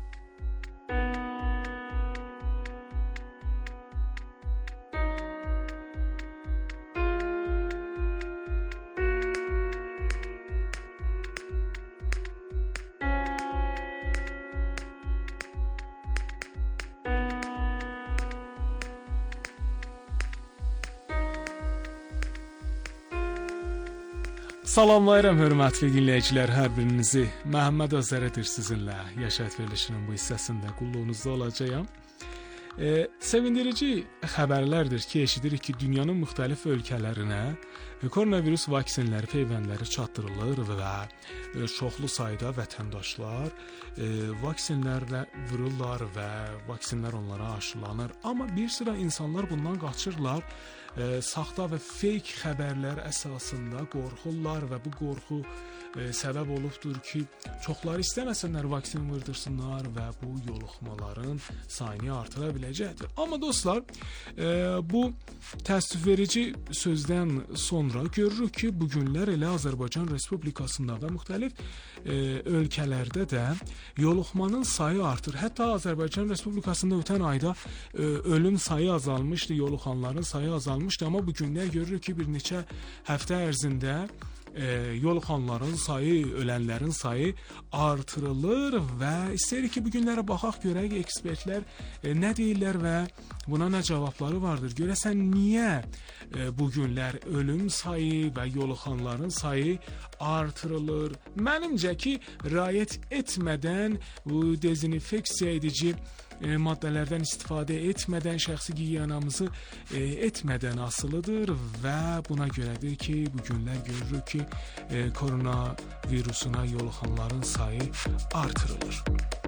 [SPEAKER 17] Salamlayıram hörmətli dinləyicilər, hər birinizi. Məhəmməd Azəridir sizinlə. Yaşayış verilişinin bu hissəsində qulluğunuzda olacağam. E, sevindirici xəbərlərdir ki, eşidirik ki, dünyanın müxtəlif ölkələrinə koronavirus vaksinləri, peyvəndləri çatdırılır və e, çoxlu sayda vətəndaşlar e, vaksinlərlə vururlar və vaksinlər onlara aşılanır. Amma bir sıra insanlar bundan qaçırlar. E, saxta və fake xəbərlər əsasında qorxurlar və bu qorxu e, səbəb olubdur ki, çoxları istəməsənlər vaksin vurdursınlar və bu yoluxmaların sayını artıra biləcəkdir. Amma dostlar, e, bu təəssüf verici sözdən sonra görürük ki, bu günlər elə Azərbaycan Respublikasında və müxtəlif e, ölkələrdə də yoluxmanın sayı artır. Hətta Azərbaycan Respublikasında ötən ayda e, ölüm sayı azalmışdı, yoluxanların sayı azalmışdı. Amma bu günlər görürük ki, bir neçə həftə ərzində e, yoluxanların sayı, ölənlərin sayı artırılır və istəyirik ki, bu günlərə baxaq, görək ekspertlər e, nə deyirlər və buna nə cavabları vardır. Görəsən niyə e, bu günlər ölüm sayı və yoluxanların sayı artırılır? Mənimcə ki, riayət etmədən bu dezinfeksiya edici E, maddələrdən istifadə etmədən, şəxsi gigiyenamızı e, etmədən asılıdır və buna görədir ki, bu günlər görürük ki, e, koronavirusuna yoluxanların sayı artırılır.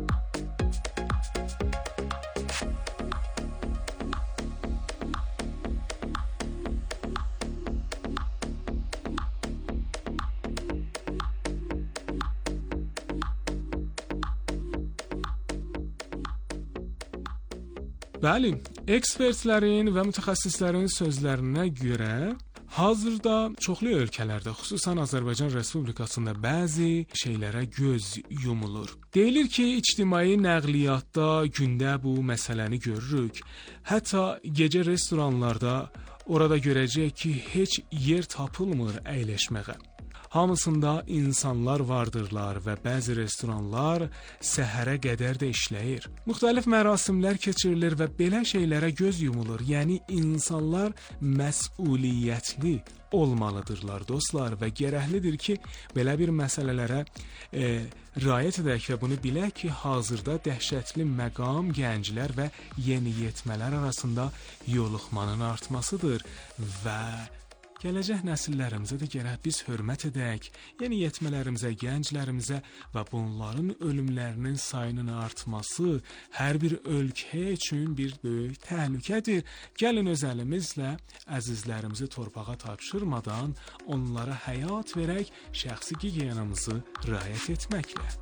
[SPEAKER 17] Bəli, ekspertlərin və mütəxəssislərin sözlərinə görə hazırda çoxlu ölkələrdə, xüsusən Azərbaycan Respublikasında bəzi şeylərə göz yumulur. Deyilir ki, ictimai nəqliyyatda gündə bu məsələni görürük. Hətta gecə restoranlarda orada görəcək ki, heç yer tapılmır əyləşməyə. Hamısında insanlar vardırlar və bəzi restoranlar səhərə qədər də işləyir. Müxtəlif mərasimlər keçirilir və belə şeylərə göz yumulur. Yəni insanlar məsuliyyətli olmalıdırlar dostlar və gərəklidir ki, belə bir məsələlərə e, riayət edək və bunu bilək ki, hazırda dəhşətli məqam gənclər və yeniyetmələr arasında yoluxmanın artmasıdır və gələcək nəsillərimizə də gərək biz hörmət edək, yeniyetmələrimizə, gənclərimizə və bunların ölümlərinin sayının artması hər bir ölkə üçün bir böyük təhlükədir. Gəlin öz əlimizlə əzizlərimizi torpağa tapşırmadan onlara həyat verək, şəxsi gigiyenamızı riayət etməklə.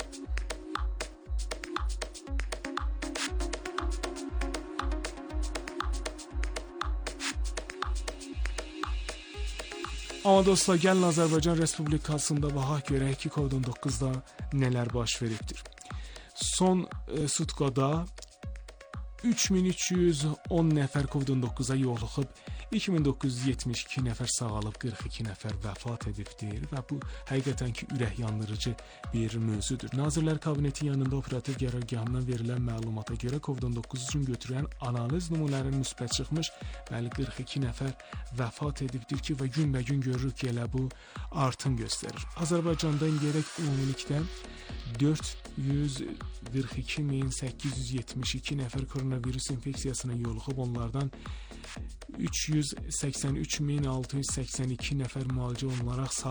[SPEAKER 17] Amma dostlar, gəlin Azərbaycan Respublikasında baxaq görək ki, COVID on doqquzda nələr baş veribdir. Son e, sutkada üç min üç yüz on nəfər COVID on doqquza yoluxub, iki min doqquz yüz yetmiş iki nəfər sağalıb, qırx iki nəfər vəfat edibdir və bu həqiqətən ki, ürək yandırıcı bir mövzudur. Nazirlər Kabineti yanında operativ qərargahından verilən məlumata görə COVID on doqquz üçün götürülən analiz nümunələrinin müsbət çıxmış, bəli qırx iki nəfər vəfat edibdir ki, və günbəgün görürük ki, elə bu artım göstərir. Azərbaycanda indiyədək ümumilikdə dörd yüz qırx iki min səkkiz yüz yetmiş iki nəfər koronavirus infeksiyasına yoluxub, onlardan üç yüz səksən üç min altı yüz səksən iki nəfər müalicə olunaraq